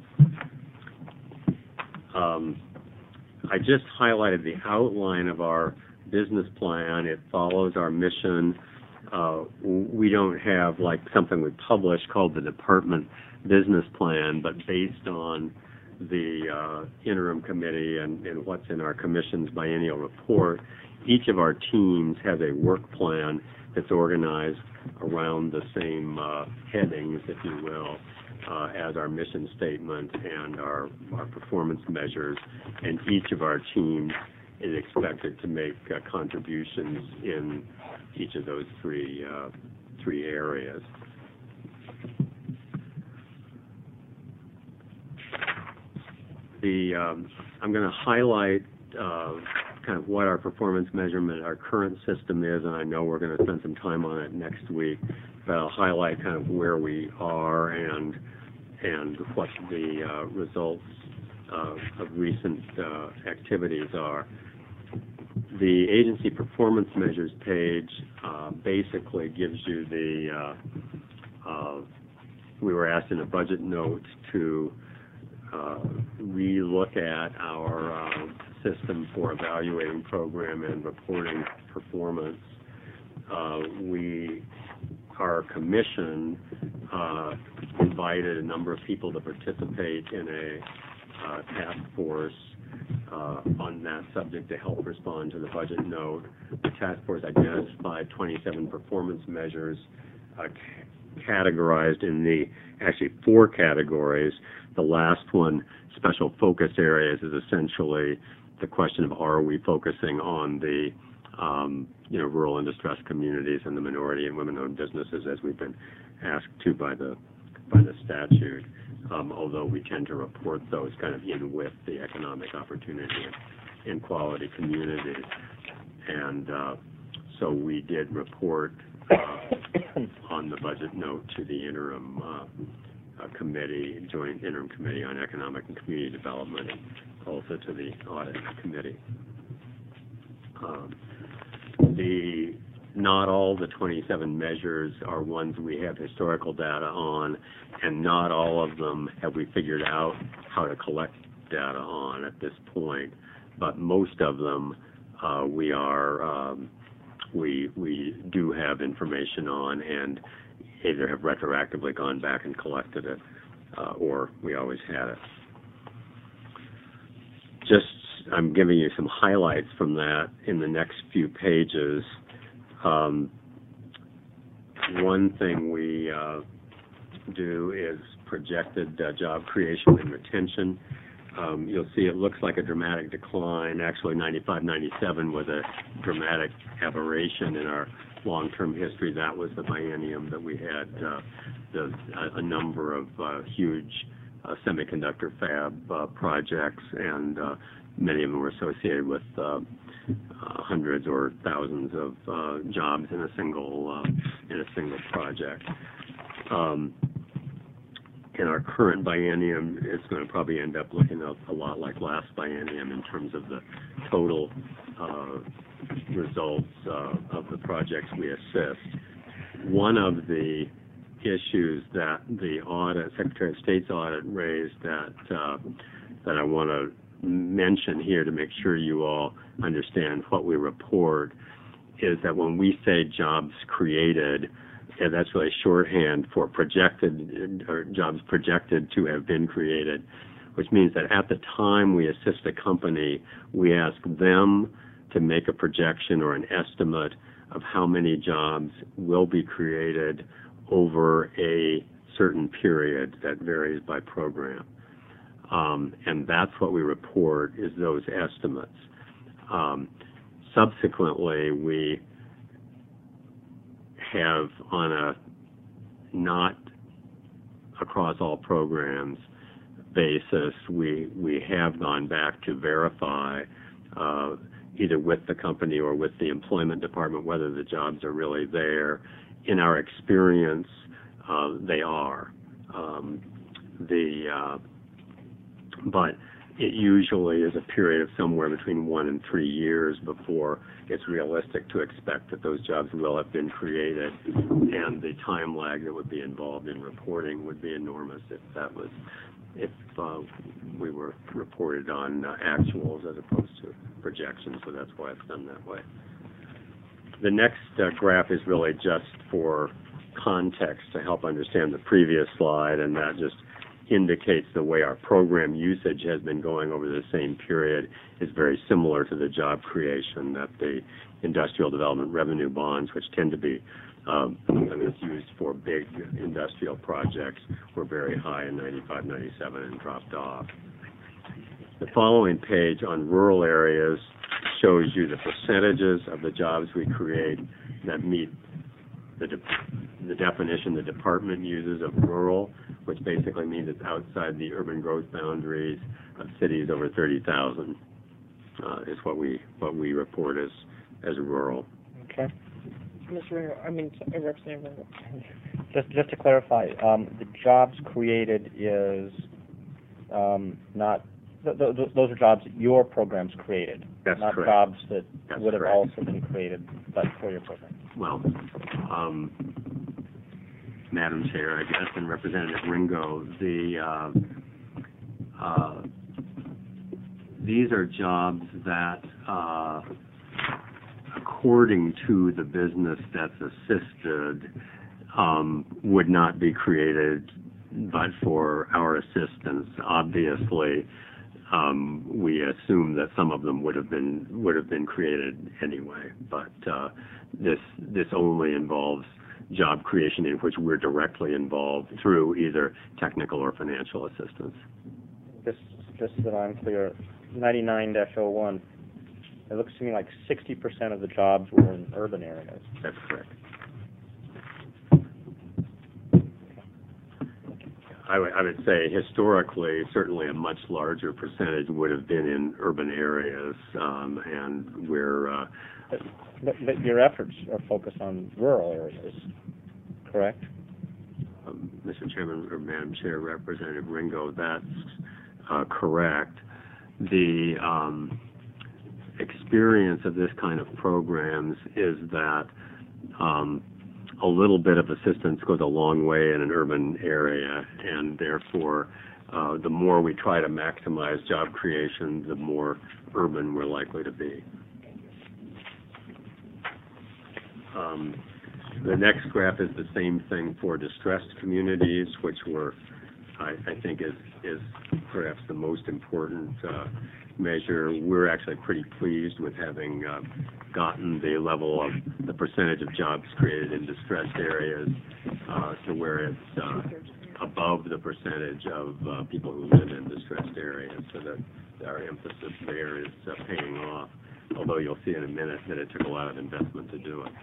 Um, I just highlighted the outline of our business plan. It follows our mission. Uh, we don't have like something we publish called the department business plan, but based on the uh, interim committee and, and what's in our commission's biennial report, each of our teams has a work plan that's organized around the same uh, headings, if you will, uh, as our mission statement and our, our performance measures, and each of our teams is expected to make uh, contributions in each of those three uh, three areas. The um, I'm going to highlight uh, kind of what our performance measurement, our current system is, and I know we're going to spend some time on it next week, but I'll highlight kind of where we are and and what the uh, results uh, of recent uh, activities are. The agency performance measures page uh, basically gives you the, uh, uh, we were asked in a budget note to uh, re-look at our uh, system for evaluating program and reporting performance. Uh, we, our commission uh, invited a number of people to participate in a uh, task force Uh, on that subject to help respond to the budget note. The task force identified twenty-seven performance measures uh, c- categorized in the, actually four categories. The last one, special focus areas, is essentially the question of are we focusing on the um, you know, rural and distressed communities and the minority and women-owned businesses, as we've been asked to by the by the statute. Um, although we tend to report those kind of in with the economic opportunity and inequality communities. And uh, so we did report uh, on the budget note to the interim uh, uh, committee, joint interim committee on economic and community development, and also to the audit committee. Um, the Not all the twenty-seven measures are ones we have historical data on, and not all of them have we figured out how to collect data on at this point. But most of them uh, we are um, we we do have information on, and either have retroactively gone back and collected it, uh, or we always had it. Just I'm giving you some highlights from that in the next few pages. Um, one thing we uh, do is projected uh, job creation and retention. Um, you'll see it looks like a dramatic decline. Actually, ninety-five ninety-seven was a dramatic aberration in our long-term history. That was the biennium that we had uh, the, a, a number of uh, huge uh, semiconductor fab uh, projects, and uh, many of them were associated with uh, Uh, hundreds or thousands of uh, jobs in a single uh, in a single project. Um, in our current biennium, it's going to probably end up looking a, a lot like last biennium in terms of the total uh, results uh, of the projects we assist. One of the issues that the audit, Secretary of State's audit raised that uh, that I want to mention here to make sure you all understand what we report is that when we say jobs created, and that's really shorthand for projected, or jobs projected to have been created, which means that at the time we assist a company, we ask them to make a projection or an estimate of how many jobs will be created over a certain period that varies by program. Um, and that's what we report, is those estimates. Um, subsequently, we have, on a not across all programs basis, we, we have gone back to verify uh, either with the company or with the employment department whether the jobs are really there. In our experience, uh, they are. Um, the uh, but it usually is a period of somewhere between one and three years before it's realistic to expect that those jobs will have been created, and the time lag that would be involved in reporting would be enormous if that was, if uh, we were reported on uh, actuals as opposed to projections, so that's why it's done that way. The next uh, graph is really just for context to help understand the previous slide, and that just indicates the way our program usage has been going over the same period is very similar to the job creation, that the industrial development revenue bonds, which tend to be um, something that's used for big industrial projects, were very high in ninety-five, ninety-seven and dropped off. The following page on rural areas shows you the percentages of the jobs we create that meet the, de the definition the department uses of rural, which basically means it's outside the urban growth boundaries of cities over thirty thousand. Uh, is what we what we report as as rural.
Okay.
Mister Ringo, I mean, uh, Representative Ringo.
Just just to clarify, um, the jobs created is um, not th th those are jobs that your programs created,
That's
not
correct.
jobs that
That's
would have
correct.
also been created but for your program.
Well, um, Madam Chair, I guess, and Representative Ringo, the uh, uh, these are jobs that, uh, according to the business that's assisted, um, would not be created but for our assistance. Obviously, um, we assume that some of them would have been would have been created anyway. But uh, this this only involves job creation in which we're directly involved through either technical or financial assistance.
Just just so that I'm clear, ninety-nine dash oh one, it looks to me like sixty percent of the jobs were in urban areas.
That's correct. I would, I would say historically, certainly a much larger percentage would have been in urban areas, um, and we're... Uh,
But, but, but your efforts are focused on rural areas, correct?
um, Mister Chairman, or Madam Chair, Representative Ringo, that's uh, correct. The um, experience of this kind of programs is that um, a little bit of assistance goes a long way in an urban area, and therefore uh, the more we try to maximize job creation, the more urban we're likely to be. Um, the next graph is the same thing for distressed communities, which were, I, I think, is, is perhaps the most important uh, measure. We're actually pretty pleased with having uh, gotten the level of the percentage of jobs created in distressed areas uh, to where it's uh, above the percentage of uh, people who live in distressed areas, so that our emphasis there is uh, paying off, although you'll see in a minute that it took a lot of investment to do it.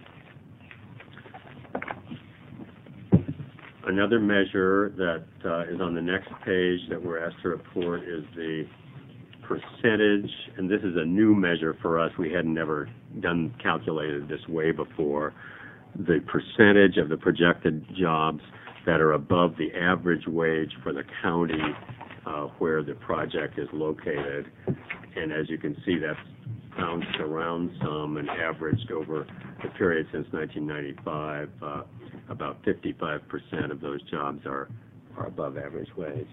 Another measure that uh, is on the next page that we're asked to report is the percentage, and this is a new measure for us. We hadn't ever done calculated this way before. The percentage of the projected jobs that are above the average wage for the county uh, where the project is located. And as you can see, that's bounced around some and averaged over the period since nineteen ninety-five. Uh, about fifty-five percent of those jobs are, are above average wage.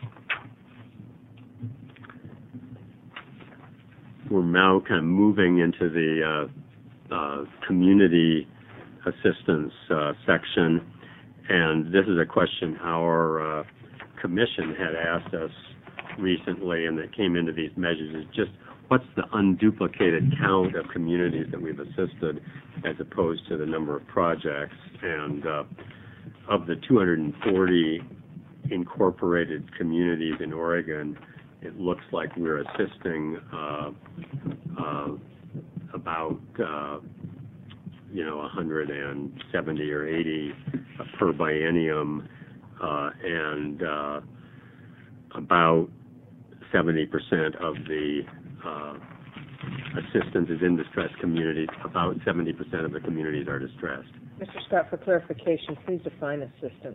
We're now kind of moving into the uh, uh, community assistance uh, section, and this is a question our uh, commission had asked us recently, and that came into these measures, is just what's the unduplicated count of communities that we've assisted as opposed to the number of projects. And uh, of the two hundred forty incorporated communities in Oregon, it looks like we're assisting uh, uh, about, uh, you know, one hundred seventy or eighty per biennium, uh, and uh, about seventy percent of the uh, assistance is in distressed communities. About seventy percent of the communities are distressed.
Mister Scott, for clarification, please define assistance.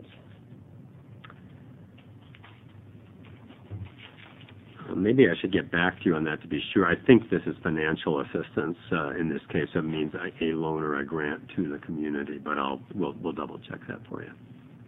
Uh, maybe I should get back to you on that to be sure. I think this is financial assistance. Uh, in this case, it means a, a loan or a grant to the community, but I'll we'll, we'll double check that for you.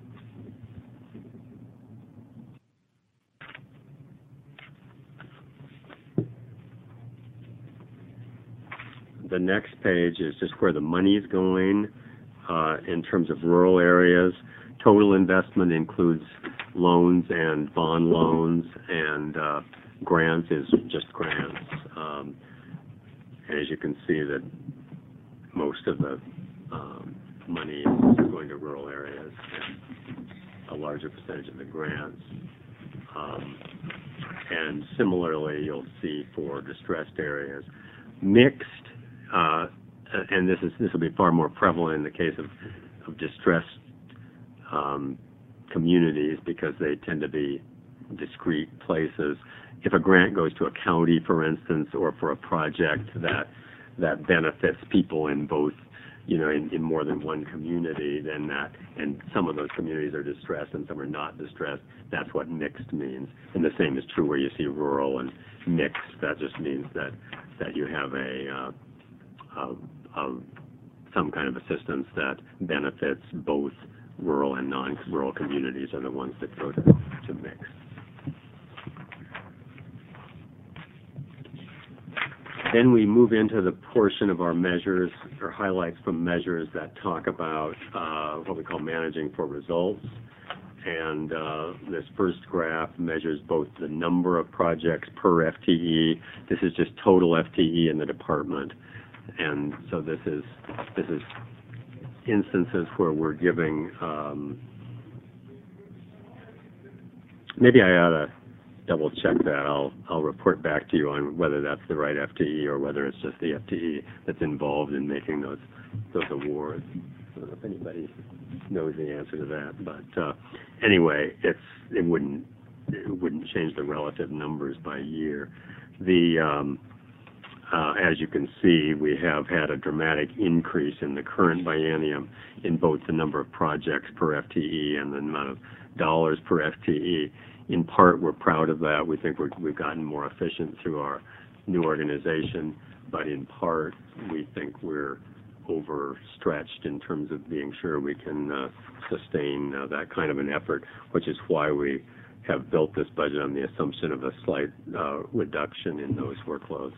The next page is just where the money is going uh, in terms of rural areas. Total investment includes loans and bond loans, and uh, grants is just grants. Um, as you can see, that most of the um, money is going to rural areas, and a larger percentage of the grants. Um, and similarly, you'll see for distressed areas, mixed. Uh, and this is this will be far more prevalent in the case of, of distressed um, communities because they tend to be discrete places. If a grant goes to a county, for instance, or for a project that that benefits people in both, you know, in, in more than one community, then that, and some of those communities are distressed and some are not distressed, that's what mixed means. And the same is true where you see rural and mixed. That just means that that you have a uh, Of, of some kind of assistance that benefits both rural and non-rural communities are the ones that go to, to mix. Then we move into the portion of our measures or highlights from measures that talk about uh, what we call managing for results. And uh, this first graph measures both the number of projects per F T E. This is just total F T E in the department. And so this is this is instances where we're giving. Um, maybe I ought to double check that. I'll I'll report back to you on whether that's the right F T E or whether it's just the F T E that's involved in making those those awards. I don't know if anybody knows the answer to that, but uh, anyway, it's it wouldn't it wouldn't change the relative numbers by year. The um, Uh, as you can see, we have had a dramatic increase in the current biennium in both the number of projects per F T E and the amount of dollars per F T E. In part, we're proud of that. We think we're, we've gotten more efficient through our new organization, but in part, we think we're overstretched in terms of being sure we can uh, sustain uh, that kind of an effort, which is why we have built this budget on the assumption of a slight uh, reduction in those workloads.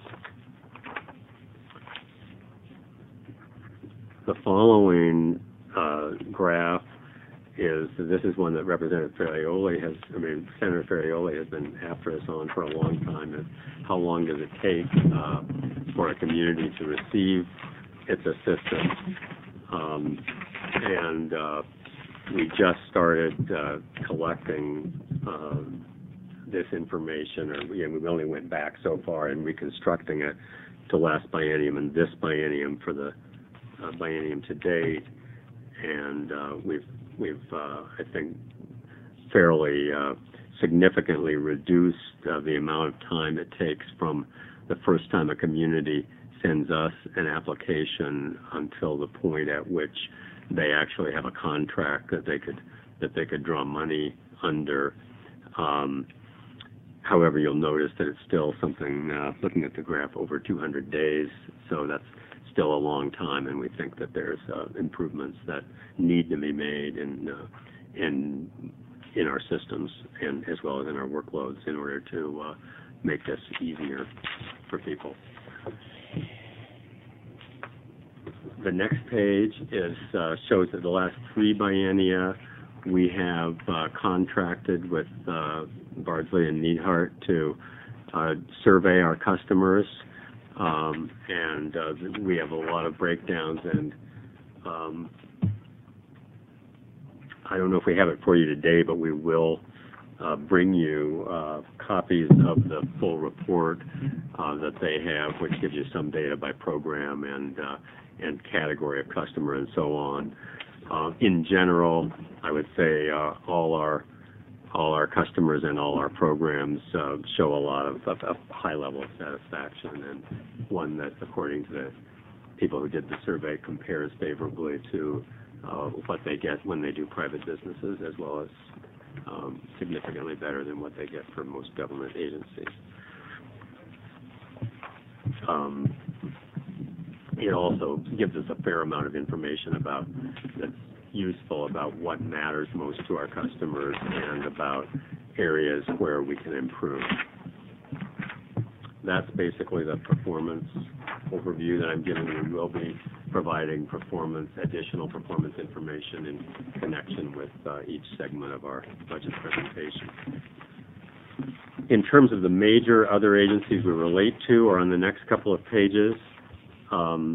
The following uh, graph is, this is one that Representative Ferrioli has, I mean, Senator Ferrioli has been after us on for a long time, is how long does it take uh, for a community to receive its assistance? Um, and uh, we just started uh, collecting uh, this information, or yeah, we only went back so far and reconstructing it to last biennium and this biennium for the Uh, biennium to date, and uh, we've we've uh, I think fairly uh, significantly reduced uh, the amount of time it takes from the first time a community sends us an application until the point at which they actually have a contract that they could that they could draw money under. Um, however, you'll notice that it's still something, uh, looking at the graph, over two hundred days, so that's still a long time, and we think that there's uh, improvements that need to be made in uh, in in our systems and as well as in our workloads in order to uh, make this easier for people. The next page is uh, shows that the last three biennia we have uh, contracted with uh, Bardsley and Neidhart to uh, survey our customers. Um, and uh, we have a lot of breakdowns and um, I don't know if we have it for you today, but we will uh, bring you uh, copies of the full report uh, that they have, which gives you some data by program and uh, and category of customer and so on. Uh, in general, I would say uh, all our all our customers and all our programs uh, show a lot of, of, of high level of satisfaction, and one that, according to the people who did the survey, compares favorably to uh, what they get when they do private businesses, as well as um, significantly better than what they get from most government agencies. Um, it also gives us a fair amount of information about that's useful about what matters most to our customers and about areas where we can improve. That's basically the performance overview that I'm giving you. We'll be providing performance, additional performance information in connection with uh, each segment of our budget presentation. In terms of the major other agencies we relate to are on the next couple of pages. Um,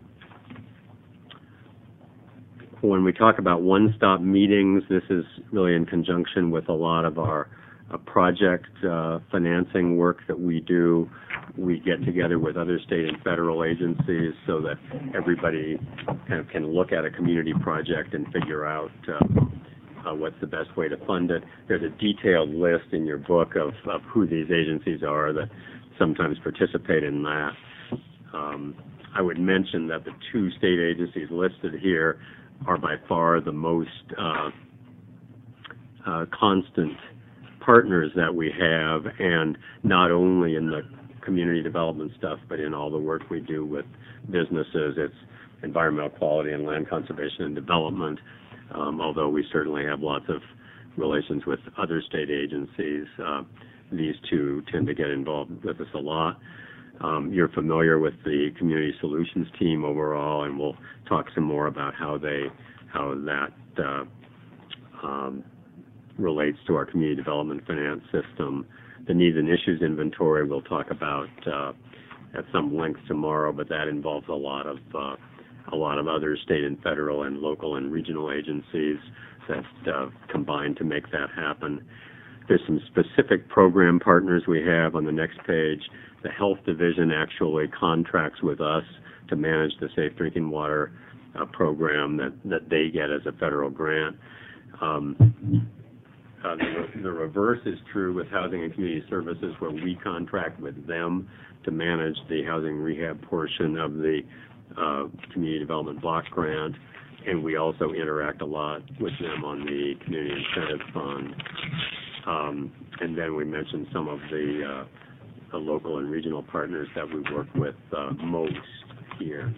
when we talk about one-stop meetings, this is really in conjunction with a lot of our uh, project uh, financing work that we do. We get together with other state and federal agencies so that everybody kind of can look at a community project and figure out uh, uh, what's the best way to fund it. There's a detailed list in your book of, of who these agencies are that sometimes participate in that. Um, I would mention that the two state agencies listed here are by far the most uh, uh, constant partners that we have, and not only in the community development stuff, but in all the work we do with businesses. It's environmental quality and land conservation and development, um, although we certainly have lots of relations with other state agencies. Uh, these two tend to get involved with us a lot. Um, you're familiar with the Community Solutions team overall, and we'll talk some more about how they, how that uh, um, relates to our community development finance system. The needs and issues inventory we'll talk about uh, at some length tomorrow, but that involves a lot of uh, a lot of other state and federal and local and regional agencies that uh, combine to make that happen. There's some specific program partners we have on the next page. The Health Division actually contracts with us to manage the Safe Drinking Water uh, program that, that they get as a federal grant. Um, uh, the, the reverse is true with Housing and Community Services, where we contract with them to manage the housing rehab portion of the uh, Community Development Block Grant, and we also interact a lot with them on the Community Incentive Fund. Um, and then we mentioned some of the uh, the local and regional partners that we work with uh, most here.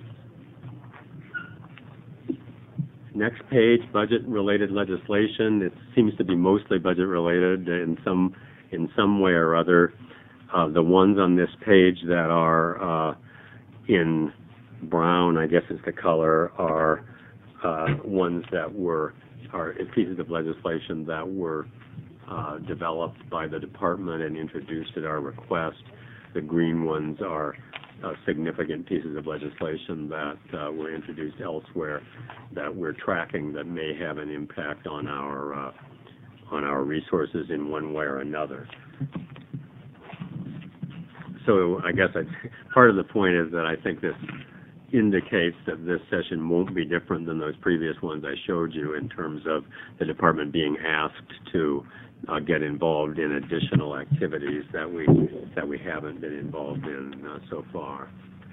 Next page, budget-related legislation. It seems to be mostly budget-related in some in some way or other. Uh, the ones on this page that are uh, in brown, I guess is the color, are uh, ones that were are pieces of legislation that were Uh, developed by the department and introduced at our request. The green ones are uh, significant pieces of legislation that uh, were introduced elsewhere that we're tracking that may have an impact on our uh, on our resources in one way or another. So I guess I'd, part of the point is that I think this indicates that this session won't be different than those previous ones I showed you in terms of the department being asked to uh, get involved in additional activities that we that we haven't been involved in uh, so far.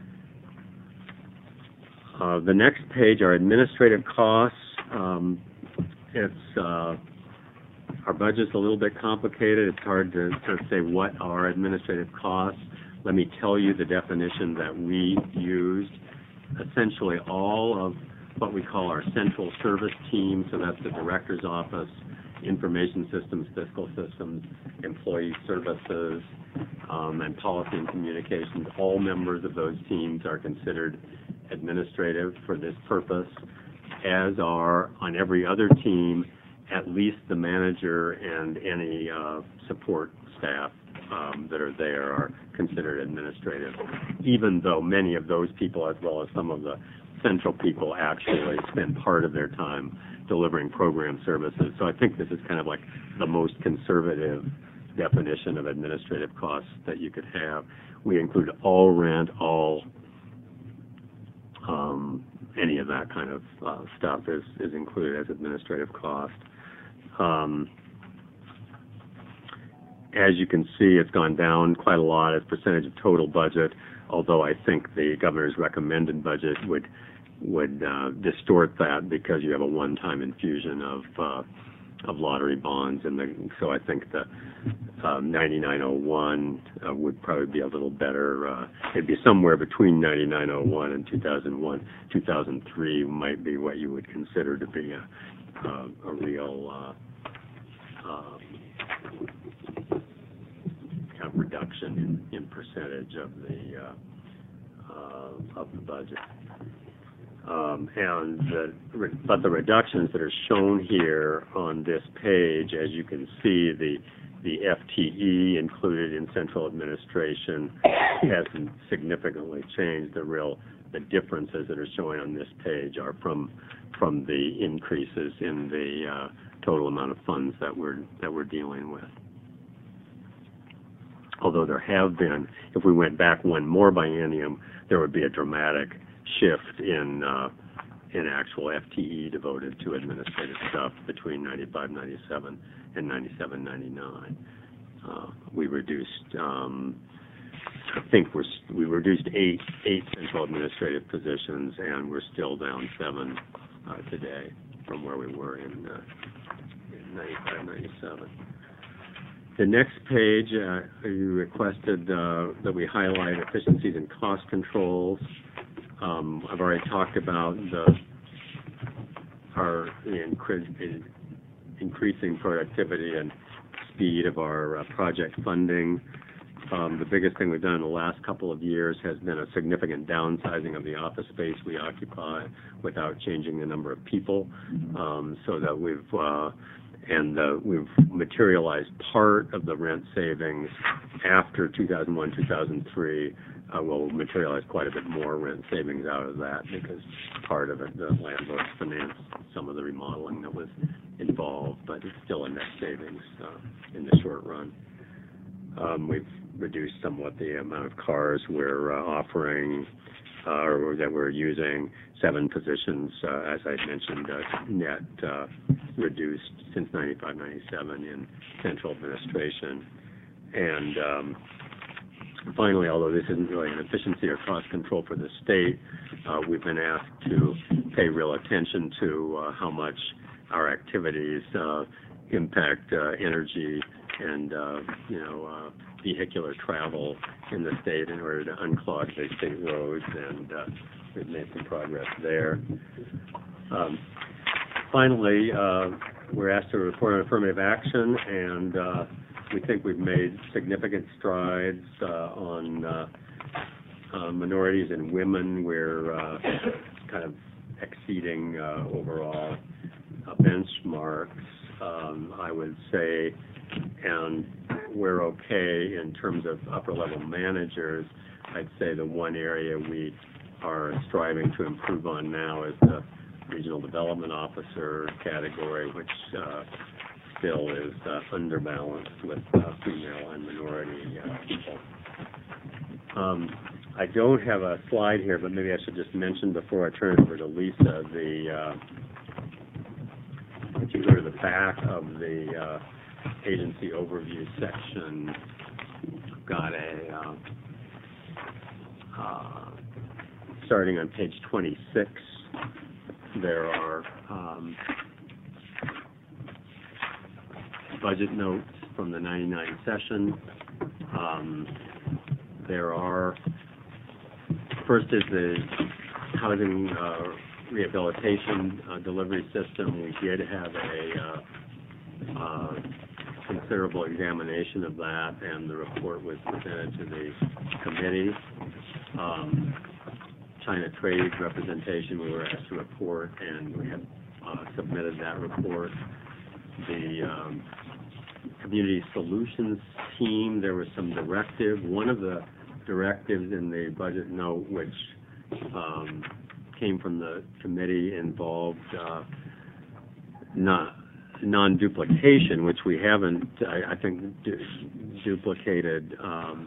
Uh, the next page are administrative costs. Um, it's uh, our budget's a little bit complicated. It's hard to, to say what are administrative costs. Let me tell you the definition that we used. Essentially all of what we call our central service team, so that's the director's office, information systems, fiscal systems, employee services, um, and policy and communications. All members of those teams are considered administrative for this purpose, as are on every other team at least the manager and any uh, support staff Um, that are there are considered administrative, even though many of those people, as well as some of the central people, actually spend part of their time delivering program services. So I think this is kind of like the most conservative definition of administrative costs that you could have. We include all rent, all um, any of that kind of uh, stuff is, is included as administrative cost. Um, as you can see, it's gone down quite a lot as percentage of total budget, although I think the governor's recommended budget would would uh, distort that because you have a one-time infusion of uh, of lottery bonds, and the, so I think the um, ninety-nine oh one uh, would probably be a little better. Uh, it'd be somewhere between ninety-nine oh one and two thousand one. two thousand three might be what you would consider to be a, uh, a real uh, uh, kind of reduction in, in percentage of the uh, uh, of the budget. Um, and the, but the reductions that are shown here on this page, as you can see, the the F T E included in central administration hasn't significantly changed. The real the differences that are showing on this page are from from the increases in the uh, total amount of funds that we're that we're dealing with. Although there have been, if we went back one more biennium, there would be a dramatic shift in uh, in actual F T E devoted to administrative stuff between ninety-five ninety-seven and ninety-seven ninety-nine. Uh, we reduced, um, I think we're we reduced eight eight central administrative positions, and we're still down seven uh, today from where we were in, uh, in ninety-five ninety-seven. The next page, uh, you requested uh, that we highlight efficiencies and cost controls. Um, I've already talked about the our incre- increasing productivity and speed of our uh, project funding. Um, the biggest thing we've done in the last couple of years has been a significant downsizing of the office space we occupy without changing the number of people, um, so that we've uh, and uh, we've materialized part of the rent savings after two thousand one, two thousand three. Uh, we'll materialize quite a bit more rent savings out of that because part of it, the landlords financed some of the remodeling that was involved, but it's still a net savings uh, in the short run. Um, we've reduced somewhat the amount of cars we're uh, offering uh, or that we're using. Seven positions, uh, as I mentioned, uh, net uh, reduced since ninety-five ninety-seven in central administration. And um, finally, although this isn't really an efficiency or cost control for the state, uh, we've been asked to pay real attention to uh, how much our activities uh, impact uh, energy and, uh, you know, uh, vehicular travel in the state in order to unclog the state roads, and uh, we've made some progress there. Um, finally, uh, we're asked to report on affirmative action, and uh, we think we've made significant strides uh, on uh, uh, minorities and women. We're uh, kind of exceeding uh, overall uh, benchmarks, um, I would say, and we're okay in terms of upper-level managers. I'd say the one area we are striving to improve on now is the regional development officer category, which uh, still is uh, underbalanced with uh, female and minority uh, people. Um, I don't have a slide here, but maybe I should just mention before I turn it over to Lisa, the uh, if you go to the back of the uh, agency overview section, I've got a, uh, uh, starting on page twenty-six, there are um, budget notes from the ninety-nine session. Um, there are, first is the housing uh, rehabilitation uh, delivery system. We did have a uh, uh, considerable examination of that, and the report was presented to the committee. Um, China trade representation, we were asked to report, and we have uh, submitted that report. The um, community solutions team, there was some directive. One of the directives in the budget note, which um, came from the committee, involved uh, not non-duplication, which we haven't, I, I think, du- duplicated um,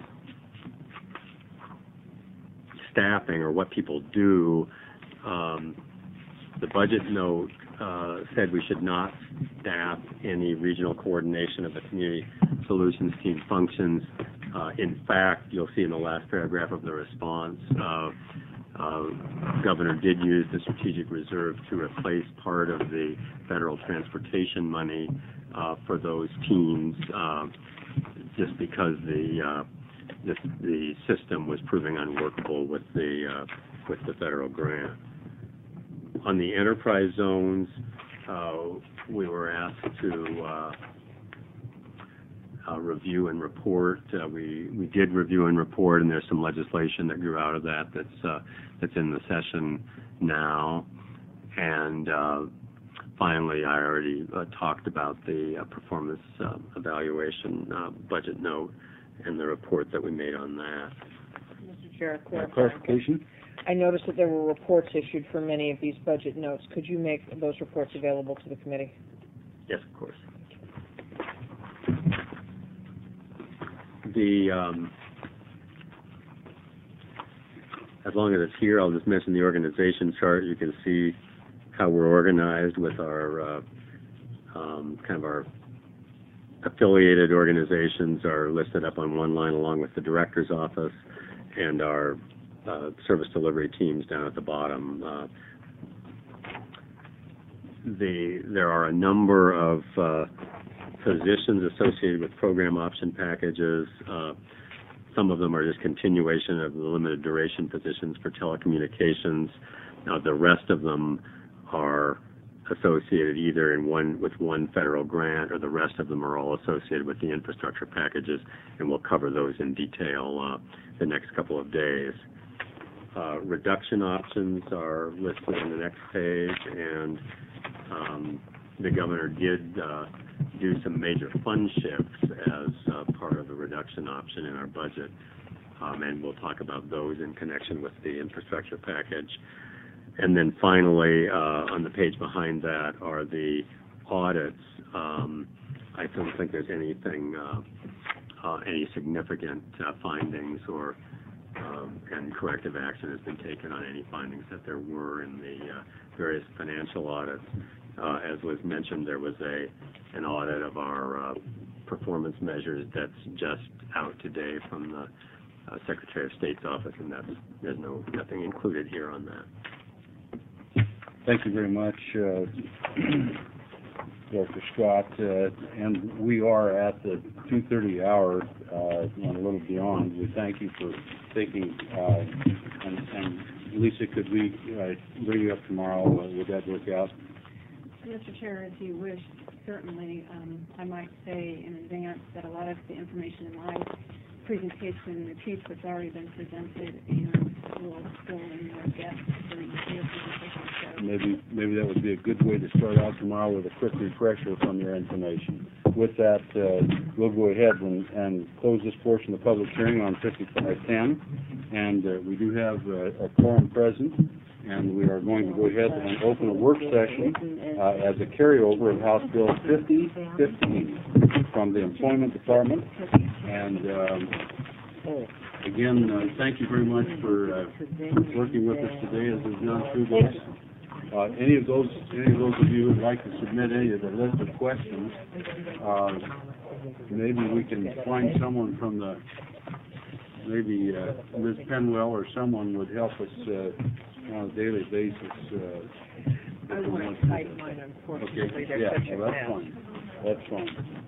staffing or what people do. Um, the budget note uh, said we should not staff any regional coordination of the community solutions team functions. Uh, in fact, you'll see in the last paragraph of the response, uh, uh, Governor did use the strategic reserve to replace part of the federal transportation money uh, for those teams, uh, just because the, uh, the the system was proving unworkable with the uh, with the federal grant. On the enterprise zones, uh, we were asked to uh, uh, review and report. Uh, we we did review and report, and there's some legislation that grew out of that that's uh, that's in the session now. And uh, finally, I already uh, talked about the uh, performance uh, evaluation uh, budget note and the report that we made on that.
Mister Chair,
Uh,
clarifying.
Clarification?
I noticed that there were reports issued for many of these budget notes. Could you make those reports available to the committee?
Yes, of course. The um, as long as it's here, I'll just mention the organization chart. You can see how we're organized with our uh, um, kind of our affiliated organizations are listed up on one line along with the director's office, and our uh, service delivery teams down at the bottom. Uh, the there are a number of uh, positions associated with program option packages. Uh, some of them are just continuation of the limited duration positions for telecommunications. Now, the rest of them are associated either in one with one federal grant, or the rest of them are all associated with the infrastructure packages, and we'll cover those in detail uh, the next couple of days. Uh, reduction options are listed on the next page, and um, the governor did uh, do some major fund shifts as uh, part of the reduction option in our budget, um, and we'll talk about those in connection with the infrastructure package. And then finally, uh, on the page behind that are the audits. Um, I don't think there's anything, uh, uh, any significant uh, findings or um, and corrective action has been taken on any findings that there were in the uh, various financial audits. Uh, as was mentioned, there was a an audit of our uh, performance measures that's just out today from the uh, Secretary of State's office, and that's, there's no nothing included here on that.
Thank you very much, uh, Doctor Scott. Uh, and we are at the two thirty hour, uh, and a little beyond. We thank you for taking, uh, and, and Lisa, could we uh, bring you up tomorrow? Uh, would that work out?
Mister Chair, if you wish, certainly, um, I might say in advance that a lot of the information in my presentation repeats what's already been presented, and will fill in more depth during the presentation. So
Maybe, maybe that would be a good way to start out tomorrow with a quick refresher from your information. With that, uh, we'll go ahead and, and close this portion of the public hearing on fifty-five ten, and uh, we do have uh, a quorum present. And we are going to go ahead and open a work session uh, as a carryover of House Bill fifty fifteen from the Employment Department. And um, again, uh, thank you very much for uh, working with us today as we've gone through this. Uh, any of those, any of those of you who would like to submit any of the list of questions, uh, maybe we can find someone from the, maybe uh, Miz Penwell or someone would help us uh, on a daily basis. Uh,
I want to type mine, unfortunately.
okay.
They're
Yeah,
such a
well, that's
mess.
fine. That's fine.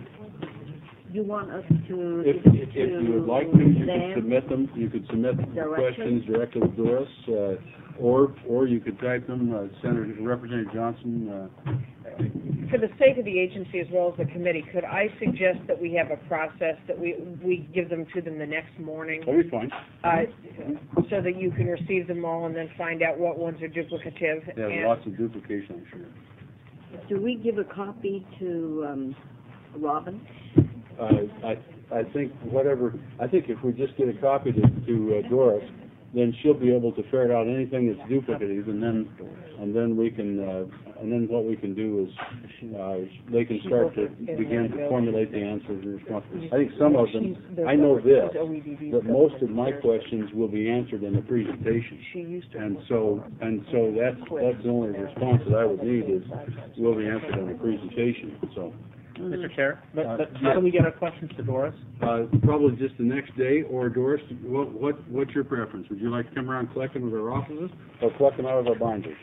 You want us to
If,
give it
if if
to
you would like to, you could
them?
submit them, you could submit the
Directly?
questions directly to Doris, uh, or, or you could type them, uh, Senator, Representative Johnson, uh,
For the sake of the agency as well as the committee, could I suggest that we have a process that we, we give them to them the next morning,
that'll be fine.
uh, so that you can receive them all and then find out what ones are duplicative?
They have
and-
lots of duplication, I'm sure.
Do we give a copy to um, Robin?
Uh, I, I think whatever, I think if we just get a copy to, to uh, Doris, then she'll be able to ferret out anything that's duplicative, and then, and then we can, uh, and then what we can do is, uh, they can start to begin to formulate the answers and responses. I think some of them, I know this, that most of my questions will be answered in the presentation. And so, and so that's, that's the only response that I would need is, will be answered in the presentation, so.
Mister Chair, but,
Uh,
but
yes.
how do we get our questions to Doris?
Uh, probably just the next day, or Doris, what, what, what's your preference? Would you like to come around and collect them at our offices, or collect them out of our binders?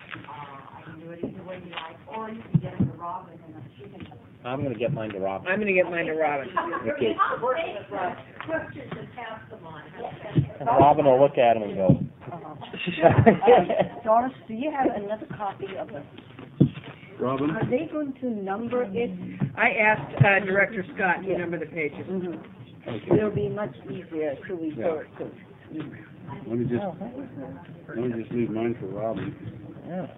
I'm gonna get mine to Robin.
I'm gonna get mine to Robin.
Okay.
And Robin will look at them and go,
Doris, do you have another copy of it?
Robin?
Are they going to number it?
I asked, uh, Director Scott to number the pages.
Mm-hmm. It'll be much easier to refer to.
Let me just, let me just leave mine for Robin.
yeah.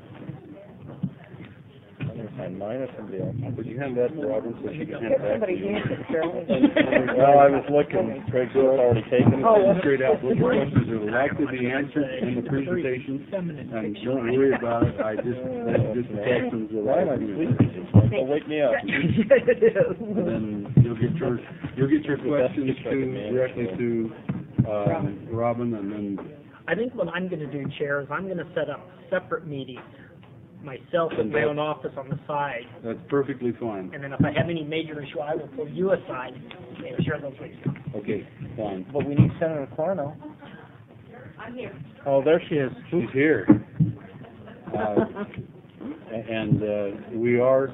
I'm gonna find mine or somebody else.
Would you hand that to Robin so she can hand it back to
Somebody
you?
hands it, Carol.
Well, I was looking, Craig's already taken it.
Oh,
Straight out, what your questions are likely to be answered in the presentation, and don't worry about it, I just, that's just the questions that I have.
Don't wake me up.
And then you'll get your, you'll get your questions to, directly to, um, Robin, and then,
I think what I'm gonna do, Chair, is I'm gonna set up separate meetings, myself in my own office on the side,
that's perfectly fine.
and then if I have any major issue, I will pull you aside and share those with you.
Okay, fine.
But we need Senator Corno.
I'm here.
Oh, there she is.
She's here. Uh, and, uh, we are,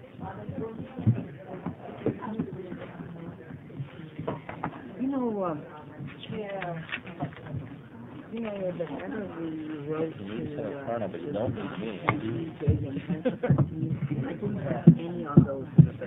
You know, um, Chair, you know, the letter we wrote
You need
to,
Senator
uh,
Corno, but you don't need me.
I didn't have any of those.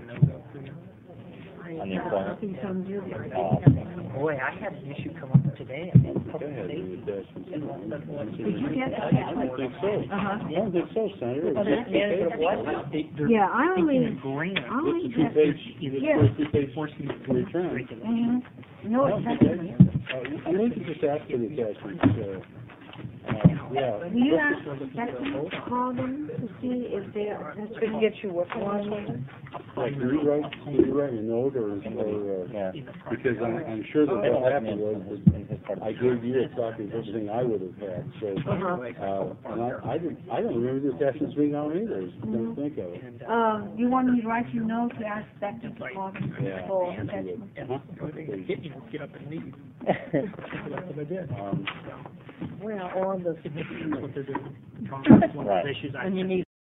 On the employment?
Nothing from you.
Oh,
Boy, I had an issue come up today. I mean,
go ahead,
Did you get
I
that?
think so.
Uh-huh.
I don't think so, Senator.
Management of what?
Yeah, I only,
Taking a grant.
I only
It's a
have,
two-page,
Yeah.
it's a two-page return.
mhm. No, it's not.
Uh, you need to just ask for the attachments, uh, uh, yeah.
Will you ask Becky to call them to see if they're,
Couldn't get you what one?
Like, do you write, do you write a note, or, or, uh,
Yeah.
because I'm, I'm sure that
They don't
what
have me
happened
in
was
his,
that
in his part of
I
the
gave you a copy of everything I would have had, so,
Uh-huh.
uh, and I, I didn't, I don't remember the attachments being on either, don't think of it.
uh, you want me to write you a note to ask Becky to call them
Yeah.
for
I would.
attachment?
Uh-huh.
The only thing that hit me was get up and leave. That's what I did.
Um,
Well, all the.
That's what they're doing.
Right.
Issues I
And you need